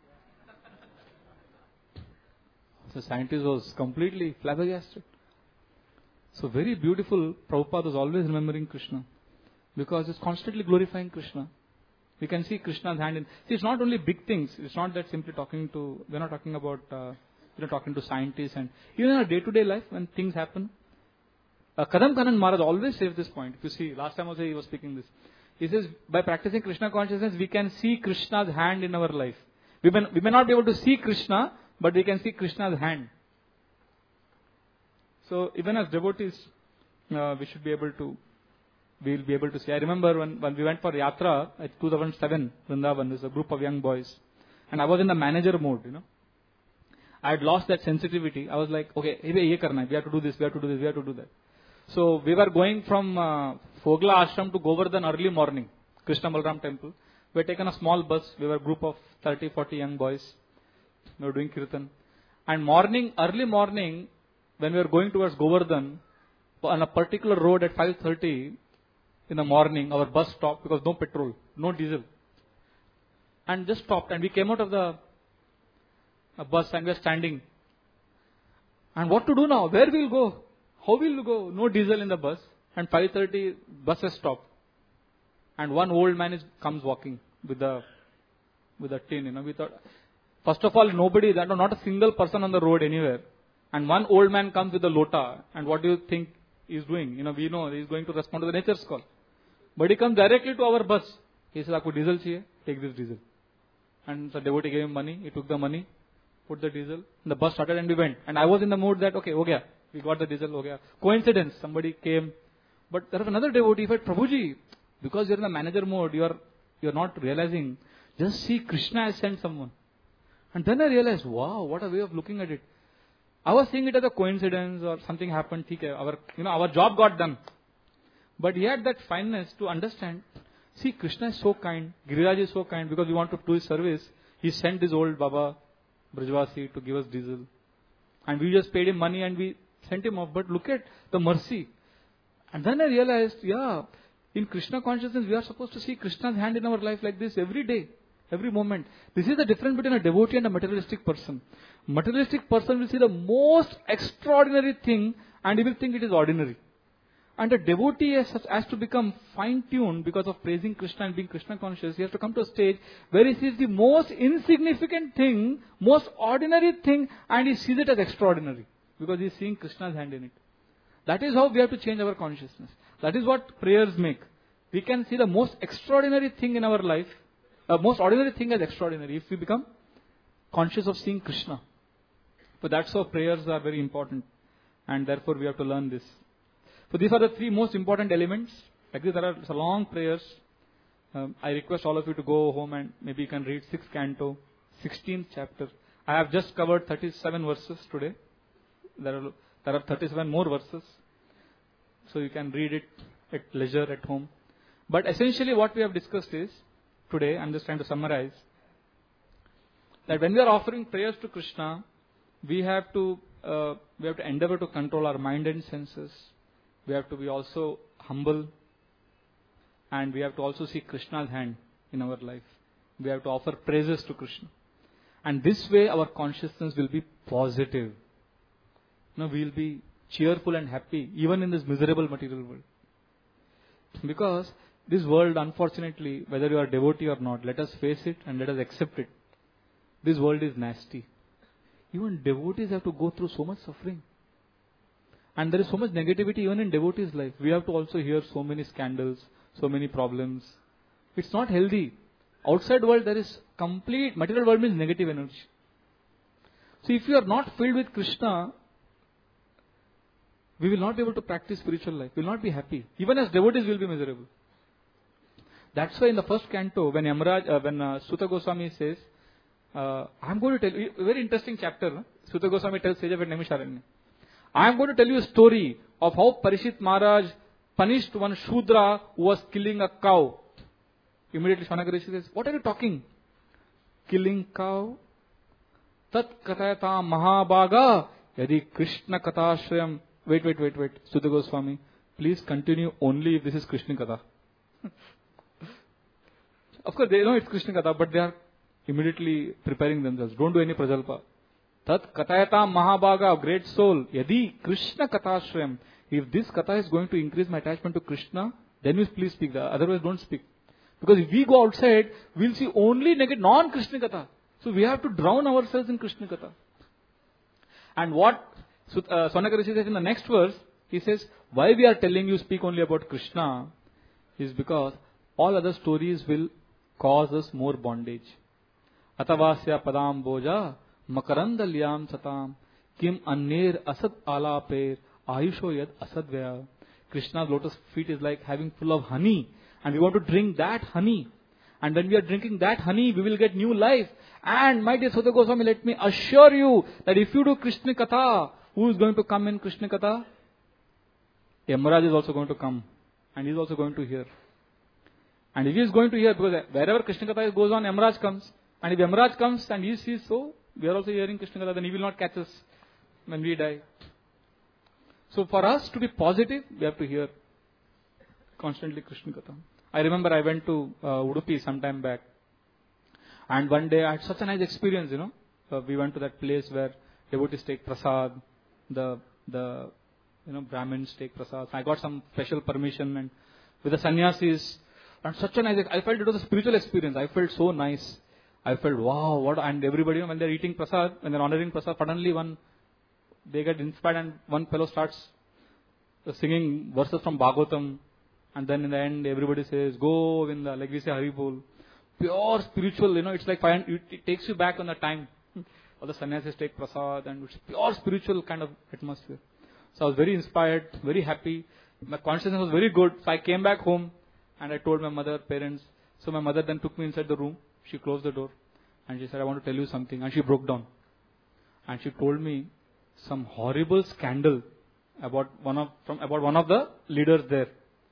S1: The scientist was completely flabbergasted. So very beautiful, Prabhupada was always remembering Krishna. Because it's constantly glorifying Krishna. We can see Krishna's hand in... See, it's not only big things. It's not that simply we're not talking about, talking to scientists. And even in our day-to-day life, when things happen. Kadam Kannan Maharaj always says this point. If you see, last time also he was speaking this. He says, by practicing Krishna consciousness, we can see Krishna's hand in our life. We may not be able to see Krishna, but we can see Krishna's hand. So, even as devotees, we'll be able to see. I remember when we went for Yatra at 2007, Vrindavan, there's a group of young boys. And I was in the manager mode, I had lost that sensitivity. I was like, okay, we have to do this, we have to do that. So, we were going from Fogla Ashram to Govardhan early morning, Krishna Balram temple. We had taken a small bus. We were a group of 30, 40 young boys. We were doing kirtan. And early morning, when we were going towards Govardhan, on a particular road at 5:30 in the morning, our bus stopped because no petrol, no diesel. And just stopped. And we came out of the bus and we were standing. And what to do now? Where we'll go? How will we go? No diesel in the bus. And 5:30, bus has stopped. And one old man comes walking with a tin, We thought, first of all, not a single person on the road anywhere. And one old man comes with a lota. And what do you think he's doing? We know he's going to respond to the nature's call. But he comes directly to our bus. He says, "Aapko diesel chahiye? Take this diesel." And the devotee gave him money. He took the money, put the diesel. And the bus started and we went. And I was in the mood that, okay, ho gaya. We got the diesel, ho gaya. Coincidence, somebody came. But there was another devotee who said, Prabhuji, because you're in the manager mode, you're not realizing. Just see Krishna has sent someone. And then I realized, wow, what a way of looking at it. I was seeing it as a coincidence or something happened. Our job got done. But he had that fineness to understand. See, Krishna is so kind. Giriraj is so kind because we want to do his service. He sent his old Baba, Brajvasi, to give us diesel. And we just paid him money and we sent him off. But look at the mercy. And then I realized, in Krishna consciousness, we are supposed to see Krishna's hand in our life like this every day, every moment. This is the difference between a devotee and a materialistic person. Materialistic person will see the most extraordinary thing and he will think it is ordinary. And a devotee has to become fine-tuned because of praising Krishna and being Krishna conscious. He has to come to a stage where he sees the most insignificant thing, most ordinary thing, and he sees it as extraordinary. Because he is seeing Krishna's hand in it. That is how we have to change our consciousness. That is what prayers make. We can see the most extraordinary thing in our life, most ordinary thing as extraordinary, if we become conscious of seeing Krishna. So that's how prayers are very important. And therefore we have to learn this. So these are the three most important elements. Like this, there are some long prayers. I request all of you to go home and maybe you can read 6th canto, 16th chapter. I have just covered 37 verses today. There are 37 more verses. So you can read it at leisure at home. But essentially what we have discussed is, today, I'm just trying to summarize, that when we are offering prayers to Krishna, we have to endeavor to control our mind and senses. We have to be also humble. And we have to also see Krishna's hand in our life. We have to offer praises to Krishna. And this way our consciousness will be positive. We will be cheerful and happy even in this miserable material world. Because this world, unfortunately, whether you are a devotee or not, let us face it and let us accept it. This world is nasty. Even devotees have to go through so much suffering. And there is so much negativity even in devotees' life. We have to also hear so many scandals, so many problems. It's not healthy. Outside world there is complete, material world means negative energy. So if you are not filled with Krishna, we will not be able to practice spiritual life. We will not be happy. Even as devotees we will be miserable. That's why in the first canto, when Suta Goswami says, I'm going to tell you, a very interesting chapter. No? Suta Goswami tells Sejab at Naimisharanya. I'm going to tell you a story of how Parishit Maharaj punished one Shudra who was killing a cow. Immediately Shaunak Rishi says, what are you talking? Killing cow? Tat katayata mahabhaga yadi Krishna katashrayam. Wait. Suta Goswami, please continue only if this is Krishna Katha. Of course they know it's Krishna Katha, but they are immediately preparing themselves. Don't do any prajalpa. Tat katayata mahabhaga, great soul, yadi Krishna katashrayam. If this katha is going to increase my attachment to Krishna, then you please speak. Otherwise don't speak. Because if we go outside, we'll see only non-Krishna katha. So we have to drown ourselves in Krishna katha. And what Shaunak Rishi says in the next verse, he says, why we are telling you speak only about Krishna is because all other stories will cause us more bondage. Atavasya padam boja makarandalyam satam kim anner asad alaper ayusho yad asadvya. Krishna's lotus feet is like having full of honey, and we want to drink that honey. And when we are drinking that honey, we will get new life. And my dear Suta Goswami, let me assure you that if you do Krishna Katha, who is going to come in Krishna Katha? Yamaraj is also going to come. And he is also going to hear. And if he is going to hear, because wherever Krishna Katha goes on, Yamaraj comes. And if Yamaraj comes and he sees so, we are also hearing Krishna Katha, then he will not catch us when we die. So for us to be positive, we have to hear constantly Krishna Katha. I remember I went to Udupi some time back. And one day I had such a nice experience, we went to that place where devotees take prasad, the Brahmins take prasad. I got some special permission and with the sannyasis, and such a nice, I felt it was a spiritual experience. I felt so nice. I felt, wow, what, and everybody, when they're eating prasad, when they're honoring prasad, suddenly they get inspired and one fellow starts singing verses from Bhagavatam, and then in the end everybody says, Govinda, like we say Haribol. Pure spiritual, it's like, it takes you back on the time. All the sannyasis take prasad, and it's pure spiritual kind of atmosphere. So I was very inspired, very happy. My consciousness was very good. So I came back home and I told my mother, parents. So my mother then took me inside the room. She closed the door and she said, I want to tell you something. And she broke down. And she told me some horrible scandal about one of the leaders there.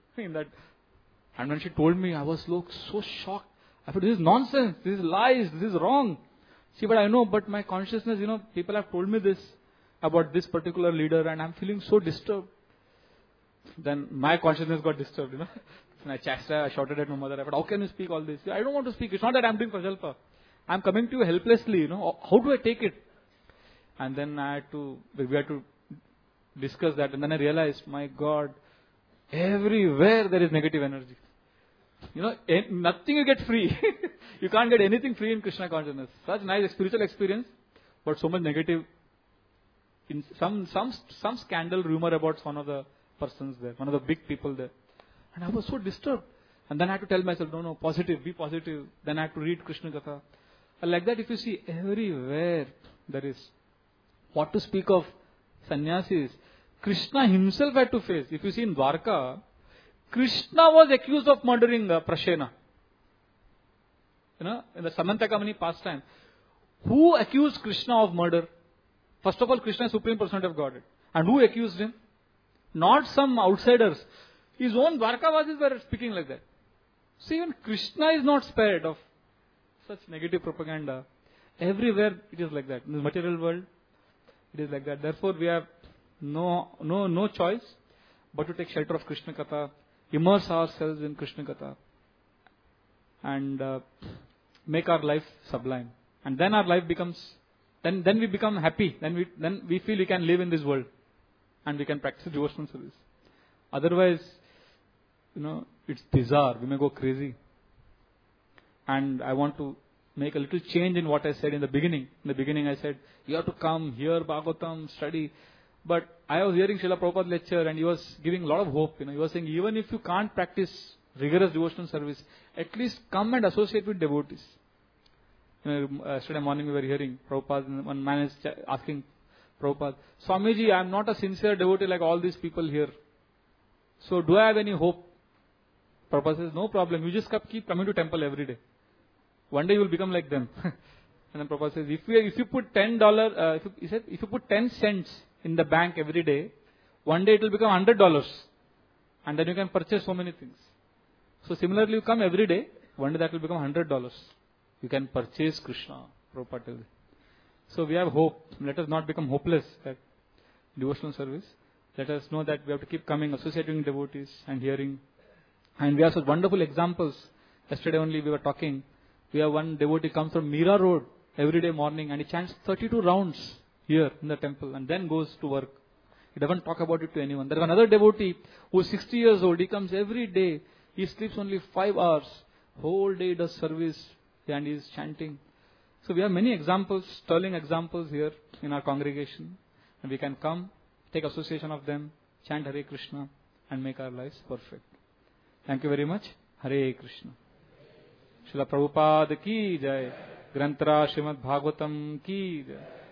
S1: And when she told me, I was so shocked. I thought, this is nonsense. This is lies. This is wrong. See, but I know, but my consciousness, people have told me this about this particular leader and I'm feeling so disturbed. Then my consciousness got disturbed, And I shouted at my mother. I said, how can you speak all this? I don't want to speak. It's not that I'm doing prajalpa. I'm coming to you helplessly, How do I take it? And then we had to discuss that. And then I realized, my God, everywhere there is negative energy. Nothing you get free. You can't get anything free in Krishna consciousness. Such nice spiritual experience, but so much negative. In some scandal rumor about one of the persons there, one of the big people there. And I was so disturbed. And then I had to tell myself, no, positive, be positive. Then I had to read Krishna Katha. And like that, if you see everywhere there is, what to speak of sannyasis, Krishna himself had to face. If you see in Dwarka, Krishna was accused of murdering Prashena. In the Samantakamani pastime. Who accused Krishna of murder? First of all, Krishna is Supreme Personality of Godhead. And who accused him? Not some outsiders. His own Dwarkavasis were speaking like that. See, even Krishna is not spared of such negative propaganda. Everywhere it is like that. In the material world, it is like that. Therefore, we have no choice but to take shelter of Krishna Katha, immerse ourselves in Krishna Katha, and make our life sublime. And then our life becomes, then we become happy. Then we feel we can live in this world, and we can practice devotional service. Otherwise, it's bizarre. We may go crazy. And I want to make a little change in what I said in the beginning. In the beginning, I said you have to come, hear Bhagavatam, study. But I was hearing Srila Prabhupada lecture, and he was giving a lot of hope. He was saying, even if you can't practice rigorous devotional service, at least come and associate with devotees. Yesterday morning we were hearing Prabhupada, and one man is asking Prabhupada, Swamiji, I am not a sincere devotee like all these people here. So do I have any hope? Prabhupada says, no problem. You just keep coming to temple every day. One day you will become like them. And then Prabhupada says, if you put $10, if you put 10 cents in the bank every day, one day it will become $100. And then you can purchase so many things. So similarly, you come every day, one day that will become $100. You can purchase Krishna, Prabhupada tells. So we have hope. Let us not become hopeless at devotional service. Let us know that we have to keep coming, associating with devotees and hearing. And we have such wonderful examples. Yesterday only we were talking. We have one devotee comes from Meera Road every day morning, and he chants 32 rounds here in the temple and then goes to work. He doesn't talk about it to anyone. There is another devotee who is 60 years old. He comes every day. He sleeps only 5 hours. Whole day does service and he is chanting. So we have many examples, sterling examples here in our congregation. And we can come, take association of them, chant Hare Krishna and make our lives perfect. Thank you very much. Hare Krishna. Srila Prabhupada ki jai. Granthra Srimad Bhagavatam ki jai.